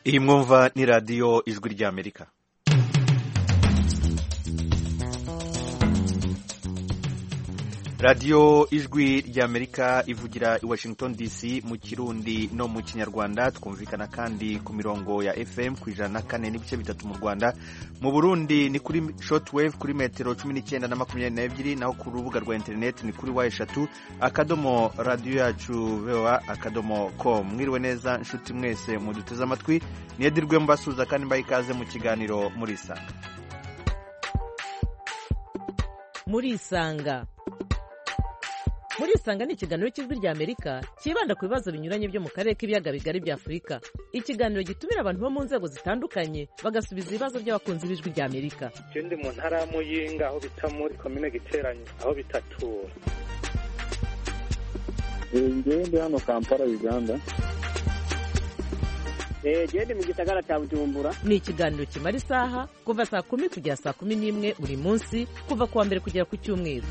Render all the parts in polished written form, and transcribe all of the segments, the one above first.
iyi mwumva ni radiyo ijwi ry'Amerika. radiyo ijwi ry'Amerika ivugira i Washington DC mu Kirundi no mu Kinyarwanda. Twumvikana kandi ku mirongo ya FM ku 104.3 mu Rwanda. Mu Burundi ni kuri shortwave kuri metero 19 na 22, naho ku rubuga rwa internet ni kuri Y3 akadomo radio yacu voa.com. Mwiriwe neza nshuti mwese muduteze amatwi, niyedirwe mbasuza kandi mbaye ikaze mu kiganiro Murisanga. Murisanga ni ikiganiro cy'ijwi ry'Amerika kibanda ku bibazo binyuranye byo mu karere k'ibiyaga bigari bya Afurika. Ikiganiro gitumira abantu bo mu nzego zitandukanye bagasubiza ibibazo by'abakunzi b'ijwi ry'Amerika. Ndi mu ntara ya Muyinga aho bita muri komine Giteranyi aho bitatura. Ndi hano Kampala Uganda. Ndi mu gisagara cya Bujumbura. Ni ikiganiro kimara isaha kuva saa 10 kugera saa 11 buri munsi kuva kuwa mbere kugera ku cyumweru.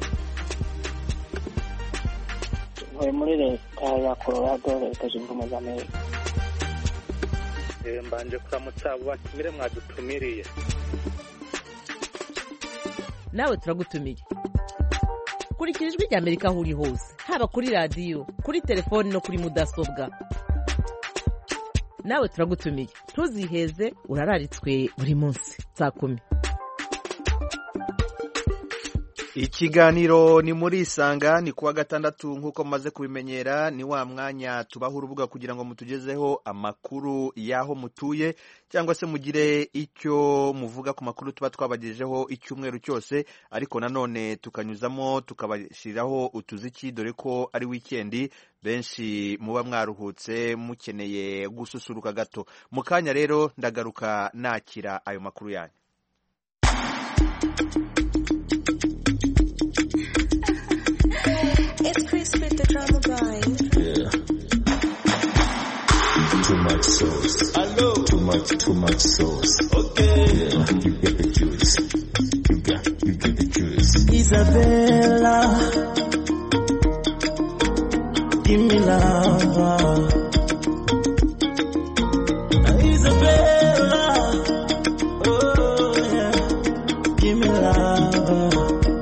Muri leta ya Colorado leta zunze ubumwe za Amerika. Mbanje kuramutsa abo batumire mwadutumiriye. Nawe turagutumiye. Kurikira ijwi ry'Amerika aho uri hose, haba kuri radiyo, kuri telefoni no kuri mudasobwa. Nawe turagutumiye, ntuziheze, urararitswe buri munsi saa 10. Ikiganiro ni Murisanga, ni kuwa gatandatu nk'uko mumaze kubimenyera. Ni wa mwanya tubaha urubuga kugira ngo mutugezeho amakuru y'aho mutuye cyangwa se mugire icyo muvuga ku makuru tuba twabagejejeho icyumweru cyose, ariko nanone tukanyuzamo tukabashiriraho utuziki dore ko ari weekend, benshi muba mwaruhutse mukeneye gususuruka gato. Mu kanya rero ndagaruka nakira ayo makuru yanyu. It's Chris with the drama grind. Yeah. Too much sauce. Hello. Too much sauce. Okay. Yeah. You get the juice. You get the juice. Isabella, give me love. Isabella, oh yeah, give me love.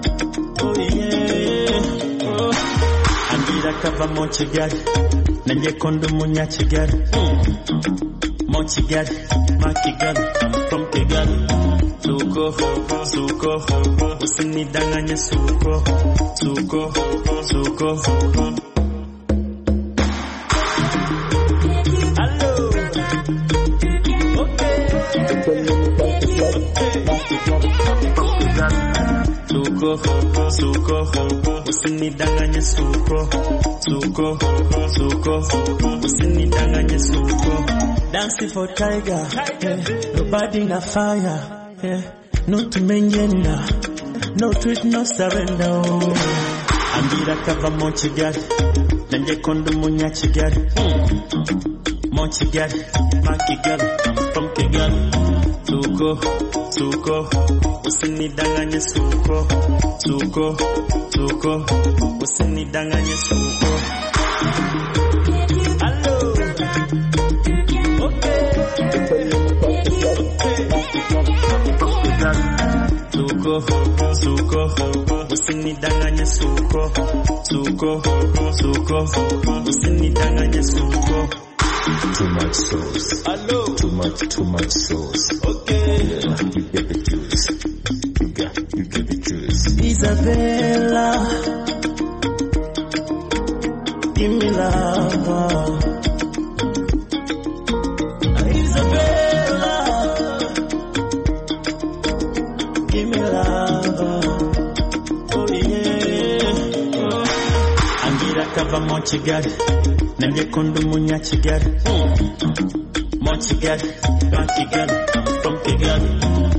Kava mo Kigali nanjye kondo munya Kigali mo Kigali ma Kigali from Kigali suko usinidanganye suko hello suko usinidanganye suko usinidanganye suko dancing for tiger, yeah. Nobody na fire, yeah. No to mengena, no treat, no surrender, oh. Andira kava mo Kigali nanjye kondo munya Kigali mo Kigali ma Kigali from Kigali suko usinidanganye suko usinidanganye suko hello okay suko usinidanganye suko usinidanganye suko. Too much sauce. Hello. Too much sauce. Okay. Yeah. You get the juice. You get the juice. Isabella, give me love. Isabella, give me love. Oh yeah. Oh. Angira kava mo Kigali nanjye kondo munya Kigali mo Kigali ma Kigali from Kigali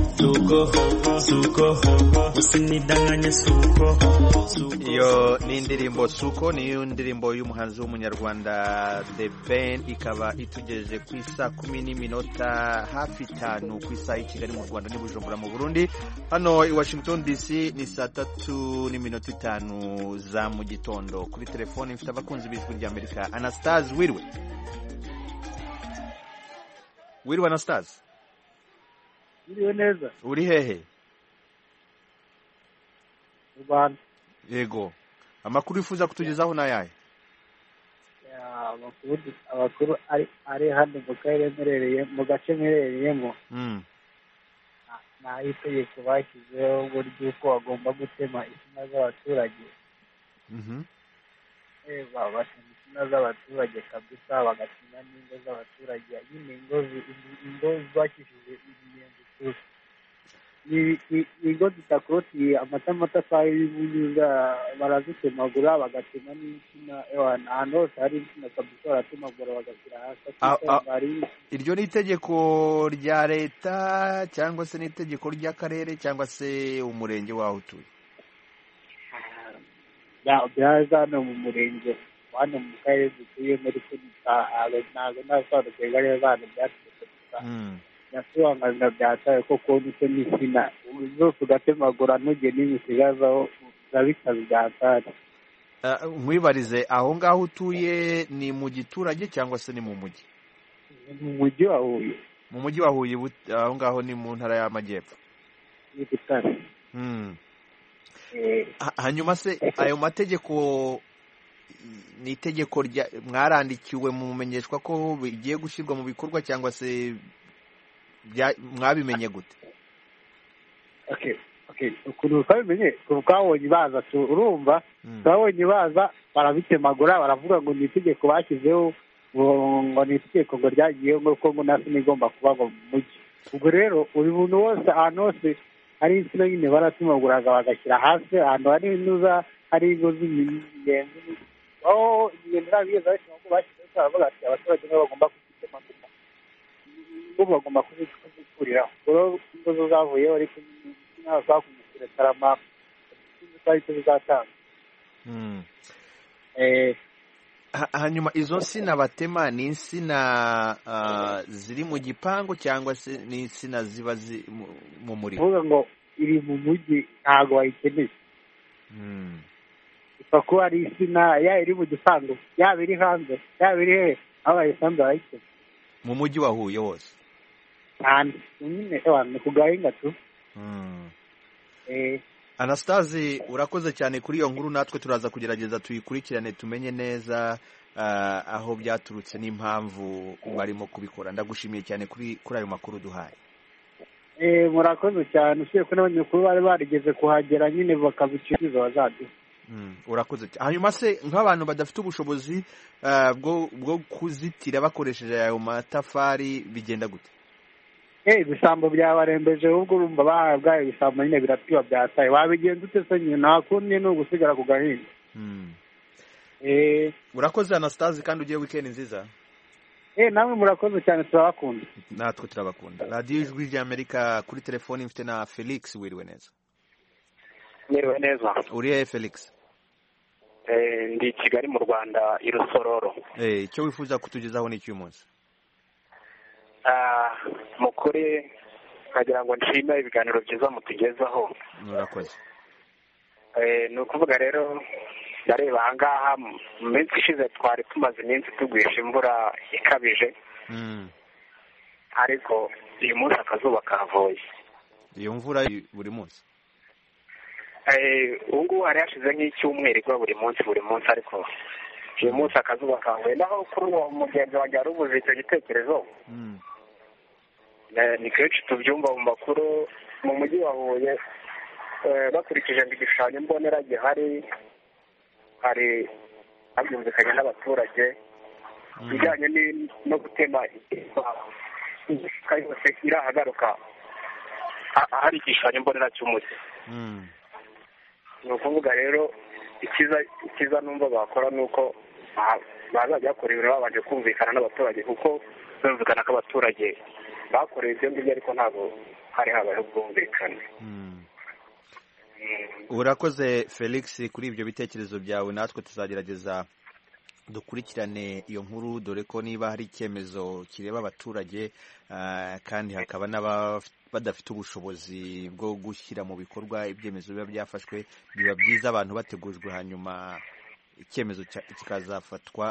suko usinidanganye suko. Iyo ni indirimbo suko, ni indirimbo y'umuhanzi w'umunyarwanda The Ben, ikaba itugejeje ku isa 10 hafi 5 ku isa i Kigali mu Rwanda ni Bujumbura mu Burundi. Hano i Washington DC ni saa 3:05 za mu gitondo. Kuri telefone mfite abakunzi b'ijwi ry'Amerika. Anastase, wirwe. wiriwe Anastase biriwe neza uri hehe mu Rwanda. yego amakuru wifuza kutugezaho n'ayahe Amakuru ari hano mu karere mperereye mu gace mperereyemo nta itegeko bashyizeho uburyo uko bagomba gutema insina z'abaturage. Batema insina z'abaturage kabisa bagatema n'ingo z'abaturage nyine ingo zubakishije imiyenzi ingo zitakorotiye amatafari y'ubunyuza barazitemagura bagatema n'insina ahantu hose hari insina kabisa baratemagura bagashyira hasi. Iryo ni itegeko rya leta cyangwa se n'itegeko ry'akarere cyangwa se umurenge waho utuye? byaza hano mu murenge hano mu karere dutuyemo ariko ntabwo nasobanukiwe neza hano byaturutse yasobanurira byataye koko niko n'insina zose ugatemagura ntugire n'imwe usigazaho biba bikaze byataye. Nkwibarize aho ngaho utuye ni mu giturage cyangwa se ni mu mujyi? Mu mujyi wa Huye. Mu mujyi wa Huye aho ngaho ni mu ntara y'Amajyepfo? Ni Butare. Hanyuma se ayo mategeko ni itegeko mwarandikiwe mumenyeshwa ko bigiye gushyirwa mu bikorwa cyangwa se mwabimenye gute? ukuntu twabimenye twabonye baza urumva twabonye baza barabitemagura baravuga ngo ni itegeko bashyizeho ngo ni itegeko ngo ryagiyeho ngo nasi nigomba kuba ngo mu mujyi. Ubwo rero buri muntu wose ahantu hose hari insina nyine baratemaguraga bagashyira hasi ahantu hari inuza hari ingo z'imiyenzi aho imiyenzi ntabigeze bashyira ngo bashyizeho baravuga ati abaturage nibo bagomba kuzitemagura bo bagomba kuzikuriraho. Rero ingo zo zavuyeho ariko ntabwo zakumushyira tarama twari tuzatanga. Hanyuma izo nsina batema ni insina ziri mu gipangu cyangwa se ni insina ziba mu murima? Uvuga ngo iri mu mujyi ntabwo wayikeneye. Ipfa kuba ari insina yaba iri mu gipangu yaba iri hanze yaba iri hehe aho bayisanze barayikeneye. Mu mujyi wa Huye wose? Cyane nyine ni ku gahinga tu. Anastase urakoze cyane kuri iyo nkuru, natwe turaza kugerageza tuyikurikirane tumenye neza aho byaturutse n'impamvu barimo kubikora. Ndagushimiye cyane kuri ayo makuru duhaye. Murakoze cyane, usiye ko n'abanyamakuru bari barigeze kuhagera nyine bakabiciriza bazaduha. Urakoze cyane. Hanyuma se nk'abantu badafite ubushobozi bwo kuzitira bakoresheje ayo matafari bigenda gute? Ibisambo byabarembeje ahubwo urumva bahabwa ibisambo nyine biratiba byataye. Wabigenza ute se nyine nta kundi ni ugusigara ku gahinga. Urakoze Anastase kandi ugiye weekend nziza. Namwe murakoze cyane turabakunda. Natwe turabakunda. Radio Ijwi ry'Amerika kuri telefoni mfite na Felix. Wiriwe neza? Wiriwe neza. Uri he Felix? Ndi Kigali mu Rwanda i Rusororo. Icyo wifuza kutugezaho ni cy'uyu munsi? Mukuri nkagira ngo nshime ibiganiro byiza mutugezaho. Murakoze. Ni ukuvuga rero ndareba ahangaha mu minsi ishize twari tumaze iminsi tugwisha imvura ikabije, ariko uyu munsi akazuba kavuye. Iyo mvura buri munsi? Ubu ngubu hari hashize nk'icyumweru igwa buri munsi ariko uyu munsi akazuba kavuye. Naho kuri uwo mugenzi wanjye wari ubuze icyo gitekerezo, ni kenshi tubyumva mu makuru mu mujyi wa Huye bakurikije ngo igishushanyo mbonera gihari hari habyumvikanye n'abaturage bijyanye no gutema yose irahagaruka hari igishushanyo mbonera cy'umujyi. Ni ukuvuga rero ikiza numva bakora ni uko bazajya bakora ibintu babanje kumvikana n'abaturage, kuko bumvikana ko abaturage bakoreye ibyo ngibyo ariko ntabwo hari habayeho ubwumvikane. Urakoze Felix kuri ibyo bitekerezo byawe, natwe tuzagerageza dukurikirane iyo nkuru, dore ko niba hari icyemezo kireba abaturage kandi hakaba badafite ubushobozi bwo gushyira mu bikorwa ibyemezo biba byafashwe, biba byiza abantu bategujwe hanyuma icyemezo kikazafatwa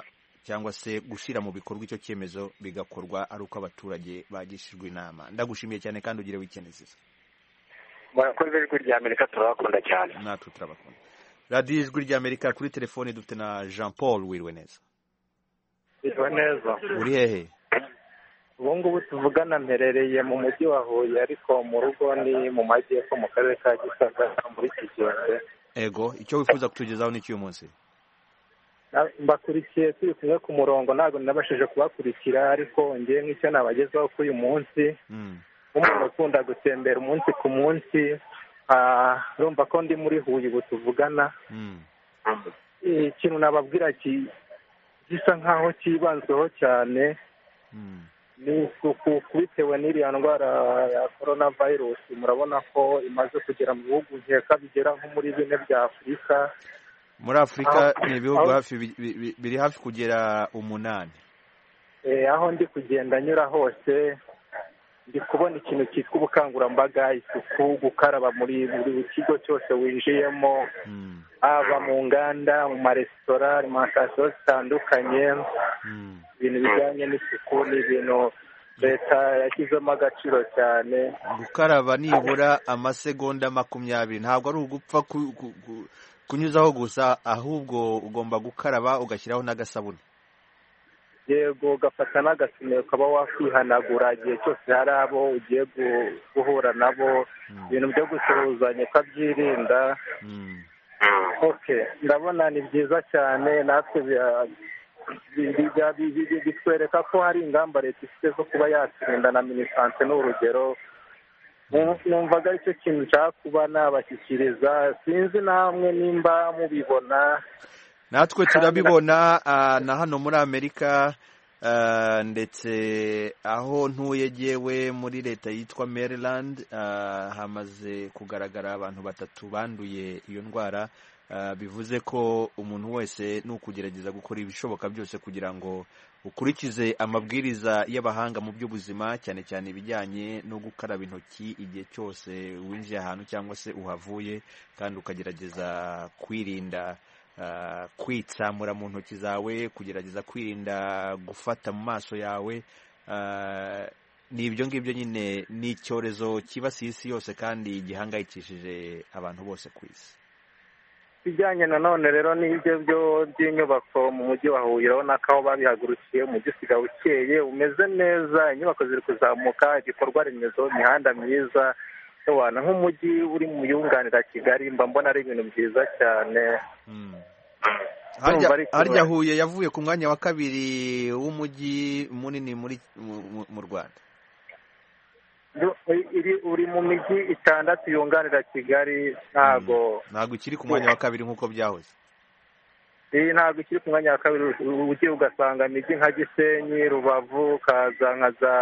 cyangwa se gushyira mu bikorwa icyo cyemezo bigakorwa ari uko abaturage bagishijwe inama. Ndagushimiye cyane kandi ugire weekend nziza. murakoze. ijwi rya Amerika turabakunda cyane. Natwe turabakunda. radiyo ijwi rya Amerika, kuri telefoni dufite na Jean Paul. Wiriwe neza? Wiriwe neza. Uri hehe? ubu ngubu tuvugana mperereye mu mujyi wa Huye, ariko mu rugo ni mu majyepfo mu karere ka Gisagara muri Kigembe. Ego, icyo wifuza kutugezaho ni cy'uyu munsi? Mbakurikiye turi kumwe ku murongo, ntabwo nabashije kubakurikira, ariko ngiye nk'icyo nabagezaho kuri uyu munsi nk'umuntu ukunda gutembera umunsi ku munsi. Urumva ko ndi muri Huye ubu tuvugana. Ikintu nababwira gisa nk'aho cyibanzweho cyane ni isuku, bitewe n'iriya ndwara ya korona virusi. Murabona ko imaze kugera mu bihugu nkeka bigera nko muri bine bya Afurika. Muri Afurika ni ibihugu hafi biri hafi kugera 8. Aho ndi kugenda nyura hose ndi kubona ikintu cyitwa ubukangurambaga, isuku, gukaraba muri buri kigo cyose winjiyemo, haba mu nganda, mu maresitora, alimantasiyo zitandukanye. Ibintu bijyanye n'isuku ni ibintu leta yashyizemo agaciro cyane. Gukaraba nibura amasegonda 20, ntabwo ari ugupfa kunyuzaho gusa, ahubwo ugomba gukaraba ugashyiraho n'agasabune. Yego, ugafata n'agasime ukaba wakwihanagura igihe cyose hari abo ugiye guhura nabo. Ibintu byo gusuhuzanya ukabyirinda. Ndabona ni byiza cyane, natwe bitwereka ko hari ingamba leta ifite zo kuba yaturinda, na minisante ni urugero. Numvaga aricyo kintu nshaka kuba nabashyikiriza, sinzi namwe nimba mubibona. Natwe turabibona na hano muri Amerika, ndetse aho ntuye jyewe muri leta yitwa Maryland, hamaze kugaragara abantu 3 banduye iyo ndwara. Bivuze ko umuntu wese ni ukugerageza gukora ibishoboka byose kugira ngo ukurikize amabwiriza y'abahanga mu by'ubuzima, cyane cyane ibijyanye no gukaraba intoki igihe cyose winjiye ahantu cyangwa se uhavuye, kandi ukagerageza kwirinda kwitsamura mu ntoki zawe, kugerageza kwirinda gufata mu maso yawe. Ni ibyo ngibyo nyine, ni icyorezo kibasiye isi yose kandi gihangayikishije abantu bose ku isi. Bijyanye nanone rero n'ibyo by'inyubako mu mujyi wa Huye, urabona ko aho babihagurukiye umujyi usigaye ukeye umeze neza, inyubako ziri kuzamuka, igikorwa remezo, imihanda myiza. Nk'umujyi uri mu yunganira Kigali, mba mbona ari ibintu byiza cyane. Harya Huye yavuye ku mwanya wa 2 w'umujyi munini mu Rwanda. Uri mu mijyi 6 yunganira Kigali, ntago ikiri ku mwanya wa 2 nk'uko byahoze. Ntabwo ikiri ku mwanya wa 2. Ugiye ugasanga imijyi nka Gisenyi, Rubavu, kaza nka za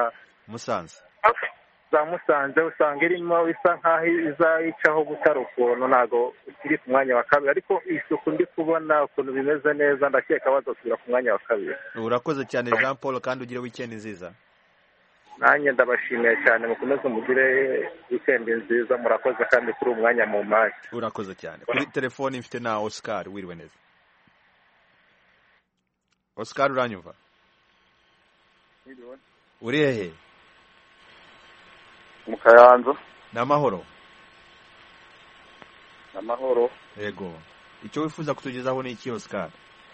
Musanze, usanga irimo isa nk'aho izayicaho gutara ukuntu, ntabwo ikiri ku mwanya wa 2. Ariko isuku ndi kubona ukuntu bimeze neza, ndakeka bazasubira ku mwanya wa 2. Urakoze cyane Jean Paul, kandi ugire weekend nziza. Nanjye ndabashimiye cyane, mukomeze mugire weekend nziza. Murakoze kandi kuri umwanya mu mazi. Urakoze cyane. Kuri telefoni mfite na Oscar. Wiriwe neza? Oscar, uranyumva? Uri hehe? Mu Kayanza. Namahoro? Namahoro. Yego. Icyo wifuza kutugezaho ni iki, Oscar?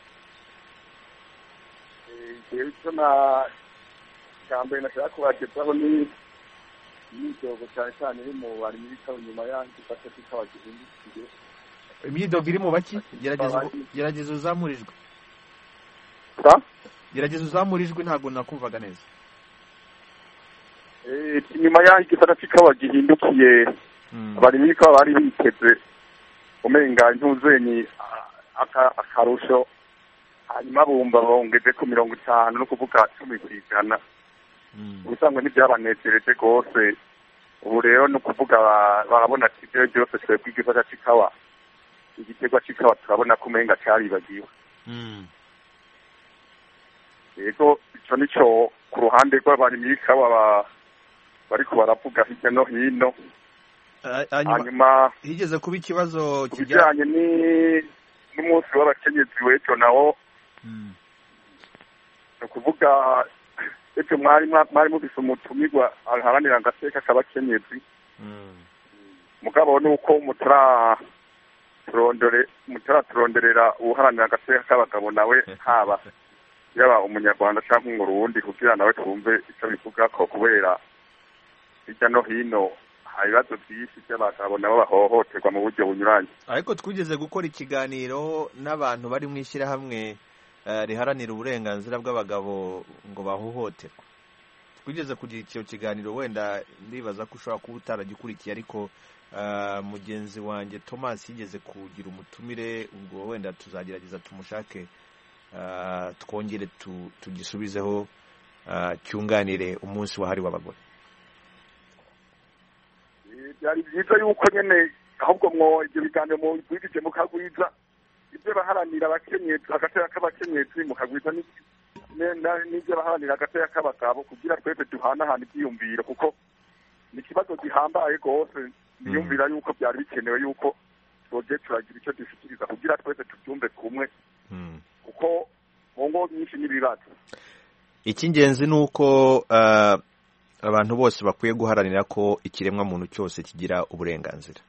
Icyo cyambere nashaka kubagezaho ni imyidogo cyane cyane iri mu bari muri kawo nyuma yanjye ifasha kikabagihindukiye. Imyidogo iri mu baki? Gerageza uzamurijwe. Gerageza uzamurijwe, ntabwo nakumvaga neza. Nyuma yanjye ifasha kikabagihindukiye, bari muri kawo bari biteze umenga ntuzenyi akarusho, hanyuma bumva bongeze ku 50 no kuvuga 10%. Ubusangwe n'ibyabanezereje rwose. Ubu rero no kuvuga barabona ati ibyo byose twebwe igifasha kikawa, igiterwa kikawa turabona ko umenga cyaribagiwe. Yego, icyo nicyo ku ruhande rw'abari muri kawa bariko baravuga hirya no hino. Hanyuma higeze kuba ikibazo kijyanye n'umunsi w'abakenyezi w'ejo nawo ukuvuga icyo mwari mubise umutumirwa aharanira agateka k'abakenyezi mugabo ni uko mutaraturonderera uharanira agateka k'abagabo nawe haba yaba umunyarwanda cyangwa umurundi kugira nawe twumve icyo bivuga ko kubera hirya no hino hari ibibazo byinshi by'abagabo nabo bahohoterwa mu buryo bunyuranye. Ariko twigeze gukora ikiganiro n'abantu bari mu ishyirahamwe riharanira uburenganzira bw'abagabo ngo bahohoterwa. Twigeze kugira icyo kiganiro, wenda ndibaza ko ushobora kuba utaragikurikiye, ariko mugenzi wanjye Thomas yigeze kugira umutumire, ubwo wenda tuzagerageza tumushake twongere tugisubizeho cyunganire umunsi wahariwe abagore. Byari byiza yuko nyene ahubwo ibyo biganiro mwigije mukagwiza ibyo baharanira abakenyezi, agateka k'abakenyezi mukagwiza n'ibyo baharanira agateka k'abagabo kugira twese duhanahana ibyiyumviro, kuko ni ikibazo gihambaye rwose. Niyumvira yuko byari bikenewe yuko twoje turagira icyo dushikiriza kugira twese tubyumve kumwe, kuko mu ngo nyinshi n'ibibazo. Icy'ingenzi ni uko abantu bose bakwiye guharanira ko ikiremwa muntu cyose kigira uburenganzira,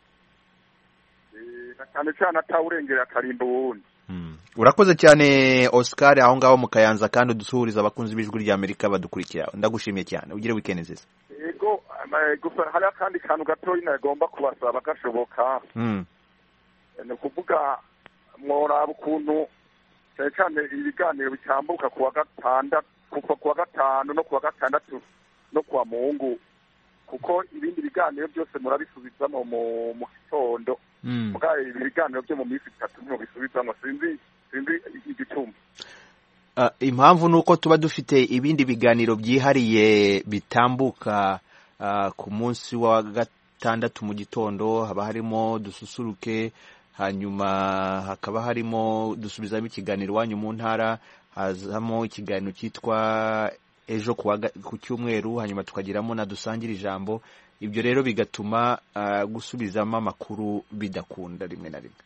cyane cyane atawurengera akarimba uwundi. Urakoze cyane Oscar aho ngaho mu Kayanza, kandi udusuhuriza abakunzi b'Ijwi ry'Amerika badukurikira. Ndagushimiye cyane, ugire weekend nziza. Yego, gusa hari akandi kantu gatoyi nagomba kubasaba gashoboka. Ni ukuvuga mworaba ukuntu cyane cyane ibiganiro bitambuka kuwa gatanu no kuwa gatandatu no kuwa Mungu, kuko ibindi biganiro byose murabisubizamo mu gitondo. Mugaye ibiganiro byo mu minsi 3 mu bisubizamo sinzi igituma. Impamvu nuko tuba dufite ibindi biganiro byihariye bitambuka ku munsi wa gatandatu mu gitondo. Haba harimo dususuruke, hanyuma hakaba harimo dusubizamo ikiganiro wanyu mu ntara, hazamo ikiganiro cyitwa ejo ku cyumweru, hanyuma tukagiramo na dusangira ijambo. Ibyo rero bigatuma gusubizamo amakuru bidakunda rimwe na rimwe.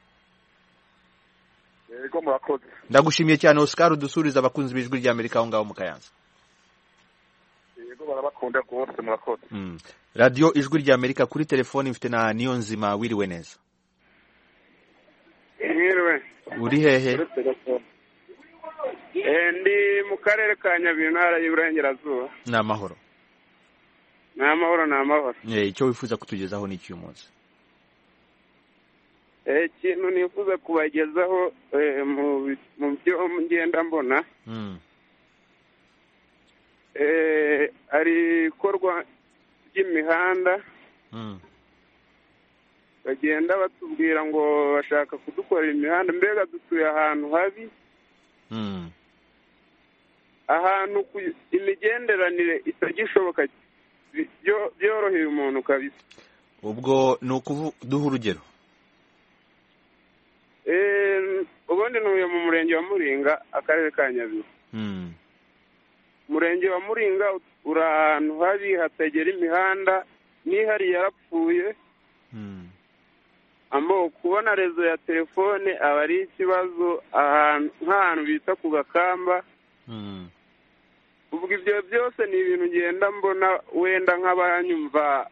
Yego, murakoze. Ndagushimiye cyane Oscar, udusuriza abakunzi b'Ijwi ry'Amerika aho ngaho mu Kayanza. Yego, barabakunda rwose, murakoze. Radio Ijwi ry'Amerika, kuri telefoni mfite na Niyonzima. Wiriwe neza? Mwiriwe. Uri hehe? Ndi mu karere ka Nyabihu, ntara y'Iburengerazuba. Ni amahoro? Ni amahoro. Icyo wifuza kutugezaho ni iki uyu munsi? Ikintu nifuza kubagezaho mu byo ngenda mbona, ari ikorwa ry'imihanda. Bagenda batubwira ngo bashaka kudukorera imihanda, mbega dutuye ahantu habi, ahantu imigenderanire itagishoboka, byoroheye umuntu kabisa. Ubwo ni ukuduha urugero? Ubundi ntuye mu murenge wa Muringa, akarere ka Nyabihu. Umurenge wa Muringa uri ahantu habi, hatagera imihanda, n'ihari yarapfuye. Kubona rezo ya telefone aba ari ikibazo, nk'ahantu bita ku Gakamba. Ubwo ibyo byose ni ibintu ngenda mbona, wenda nk'abanyumva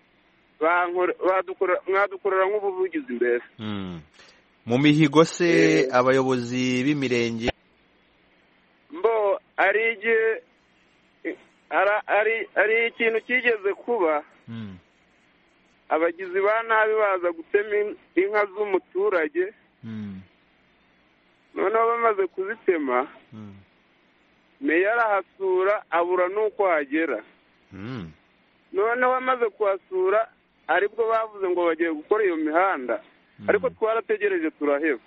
mwadukorera nk'ubuvugizi mbese. Mu mihigo se abayobozi b'imirenge ari ikintu kigeze kuba, abagizi ba nabi baza gutema inka z'umuturage, noneho bamaze kuzitema, meya arahasura abura n'uko hagera. Noneho bamaze kuhasura aribwo bavuze ngo bagiye gukora iyo mihanda, ariko twarategereje turaheba.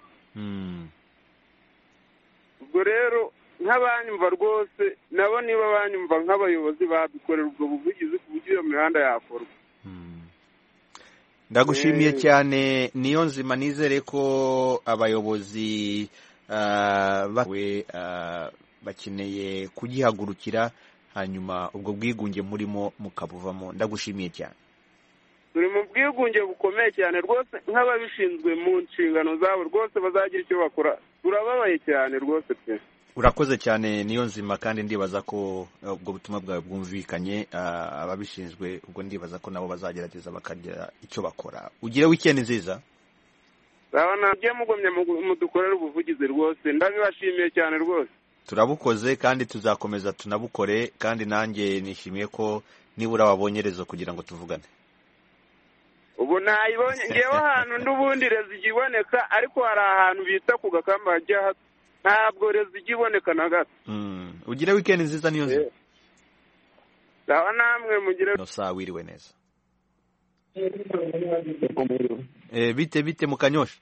Ubwo rero nk'abanyumva rwose, nabo niba banyumva nk'abayobozi badukorera ubwo buvugizi ku buryo iyo mihanda yakorwa. Ndagushimiye cyane Niyonzima, nizere ko abayobozi bakeneye kugihagurukira, hanyuma ubwo bwigunge murimo mukabuvamo. Ndagushimiye cyane. Turi mu bwigunge bukomeye cyane rwose, nk'ababishinzwe mu nshingano zabo rwose bazagira icyo bakora. Turababaye cyane rwose pe. urakoze cyane niyo nzima kandi ndibaza ko ubwo butumwa bwawe bwumvikanye ababishinzwe ubwo ndibaza ko nabo bazagerageza bakagira icyo bakora ugire weekend nziza nabyo mugomye mudukorera ubuvugizi rwose ndabibashimiye cyane rwose turabukoze kandi tuzakomeza tunabukore kandi nanjye nishimiye ko nibura wabonyerezo kugira ngo tuvugane ubu nayibonye ngewe ahantu n'ubundi rezi igiboneka ariko hari ahantu bita ku Gakamba hajya ntabwo rezi igiboneka na gato ugire weekend nziza niyo nziza sawa namwe mugire no saa wiriwe neza bite mu Kanyosha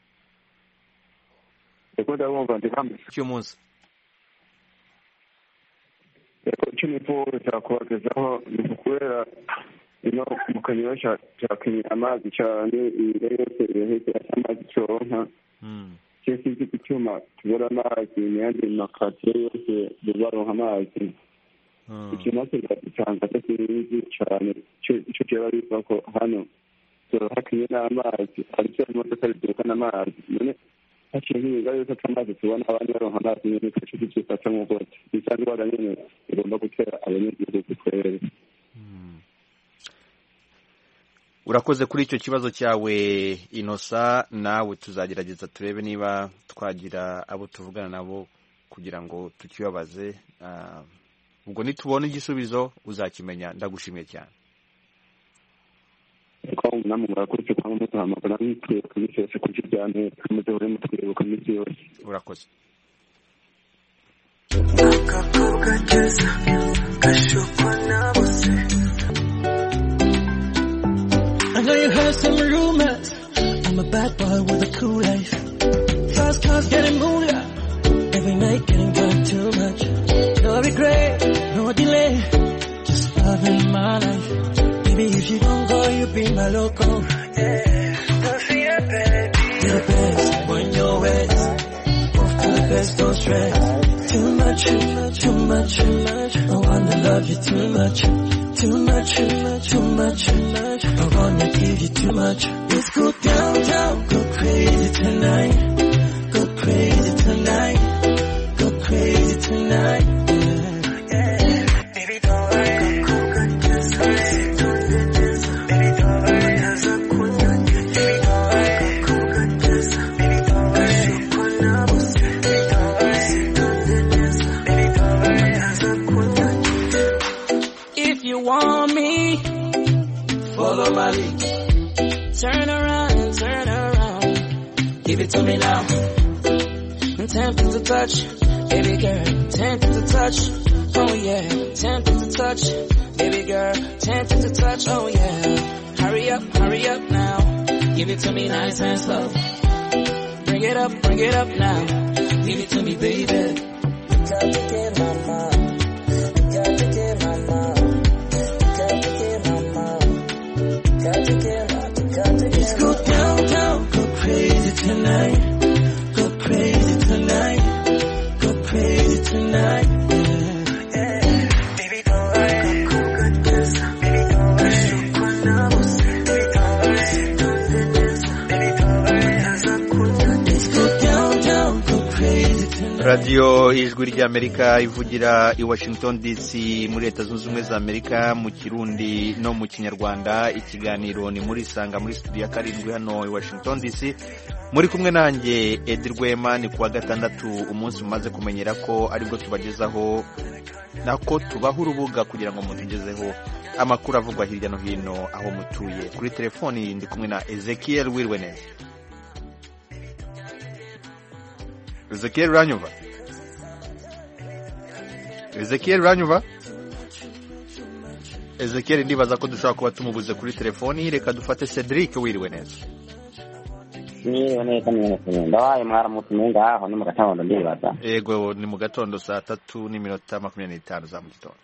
cyo munsi icyo nifuza cyakubagezaho ni kubera ino mu Kanyosha cyakenye amazi cyane imbere yose irehetse amazi cyonka cyese iki cyuma tubura amazi n'andi makatiye yose baronka amazi ikintu cyangwa se kinini cyane cyo cyaba bivuga ko hano hakenye n'amazi ariko imodoka zidukana amazi none haciye nk'ibiga yose amazi tubona abantu baronka amazi nyine kacu cyifata nk'uko bisanzwe wada nyine igomba gutera abanyagihugu kwere urakoze kuri icyo kibazo cyawe Inosa nawe tuzagerageza turebe niba twagira abo tuvugana nabo kugira ngo tukibabaze ubwo nitubona igisubizo uzakimenya ndagushimiye cyane ko namwe murakurikira kwa mutahamagara n'itwe kubisese kujyane kamaze uri mutwibuka n'ibyo yose urakoze akakobwa keza gashukwa na bose I know you heard some rumors. I'm a bad boy with a cool life. Fast cars getting moolah. Every night getting drunk too much. No regret, no delay. Just loving my life. Baby, if you don't go, you be my loco. Yeah, don't see a baby. You're the best when you're wet. Both to the best, don't stress. Too much, too much, too much. I wanna love you too much. Too much, too much, too much, too much. I wanna give you too much. Let's go downtown, go crazy tonight. Go crazy tonight. Go crazy tonight. Yeah, yeah. Baby, don't worry. Baby, don't worry. Baby, don't worry. If you want me, follow my lead. Turn around, turn around. Give it to me now. I'm tempted to touch, baby girl. Tempted to touch, oh yeah. Tempted to touch, baby girl. Tempted to touch, oh yeah. Hurry up now. Give it to me nice and slow. Bring it up now. Give it to me, baby. Got to get my mom. Got to get my mom. Got to get my mom. Got to get my. Let's go downtown, go crazy tonight. Go crazy tonight. Go crazy tonight. Yeah. Baby, don't worry. Baby, don't worry. Baby, don't worry. Let's go downtown, go crazy tonight. Radio Ijwi ry'Amerika ivugira i Washington DC muri Leta Zunze Ubumwe za Amerika mu Kirundi no mu Kinyarwanda. Ikiganiro ni muri Sanga muri studio ya 7 hano i Washington DC. Muri kumwe nanjye Edi Rwema. Ni kuwa gatandatu umunsi umaze kumenyera ko aribwo tubagezaho nako tubaho urubuga kugira ngo mutugezeho amakuru avugwa hirya no hino aho mutuye. Kuri telefoni ndi kumwe na Ezekiel Wirwenez. Ezekiel Ranyuva. Ezekiel ndibaza ko dushobora kuba tumubuze kuri telefoni. Reka dufate Cedric Wirwenez. Niwe neza ndabaye mwaramutumye ngaho ni mu gatondo ndibaza. Yego ni mu gatondo saa 3:25 za mu gitondo.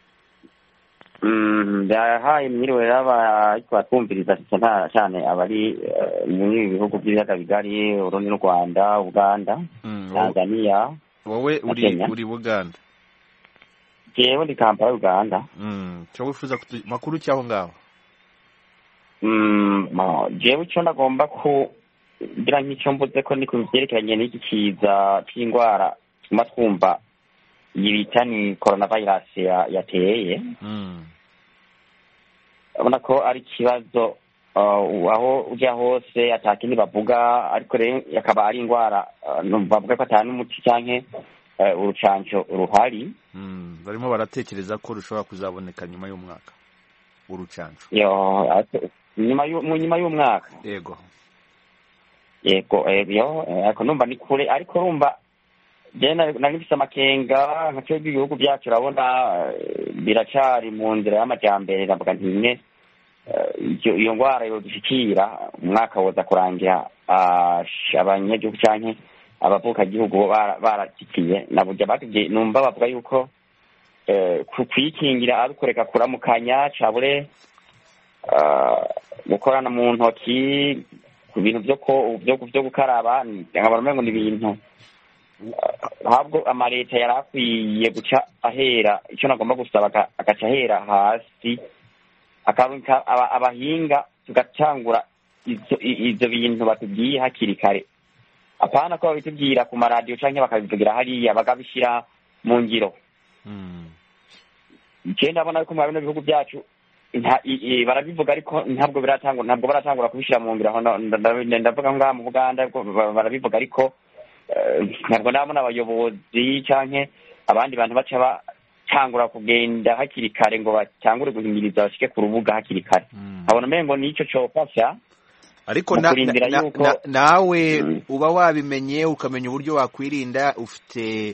Ndahaye mwiriwe raba twatwumviriza cyane abari muri bihugu by'ibiyaga bigari Burundi n'u Rwanda, Uganda, Tanzania. Wowe uri Uganda? Jewe ndi Kampala Uganda. Cyo wifuza makuru cyaho ngaho? Jewe cyo ndagomba ko ngira nk'icyo mvuze ko ni ku byerekeranye n'iki kiza cy'indwara tuma twumva yibita ni coronavirus yateye urabona ko ari ikibazo aho ujya hose atakindi bavuga ariko rero akaba ari indwara bavuga ko atari n'umuti cyangwa urucanco ruhari barimo baratekereza ko rushobora kuzaboneka nyuma y'umwaka urucanco nyuma y'umwaka yego ariko numva ni kure ariko rumva nari mfise amakenga nka twebwe ibihugu byacu urabona biracari mu nzira y'amajyambere navuga ntimwe iyo ndwara yodushikira umwaka woza kurangira abanyagihugu canke abavukagihugu baratikiye naburya batubwiye numva bavuga yuko kwikingira ari kureka kuramukanya cabure gukorana mu ntoki ku bintu byo gukaraba nkabona umengo ni ibintu ahubwo amaleta yari akwiye guca ahera icyo nagomba gusaba agaca ahera hasi akaruka abahinga tugatangura ivyo bintu batubwiye hakiri kare apana ko babitubwira ku maradiyo canke bakabivugira hariya bagabishira mu ngiro je ndabona yuko mu bino bihugu byacu barabivuga ariko ntabwo baratangura kubishira mu ngiro ndavuga ngaha mu Buganda barabivuga ariko ntabwo ndabona abayobozi canke abandi bantu baca batangura kugenda hakiri kare ngo batangure guhimiriza bashike ku rubuga hakiri kare abona umengo nico cofasha ariko nawe uba wabimenye ukamenya uburyo wakwirinda ufite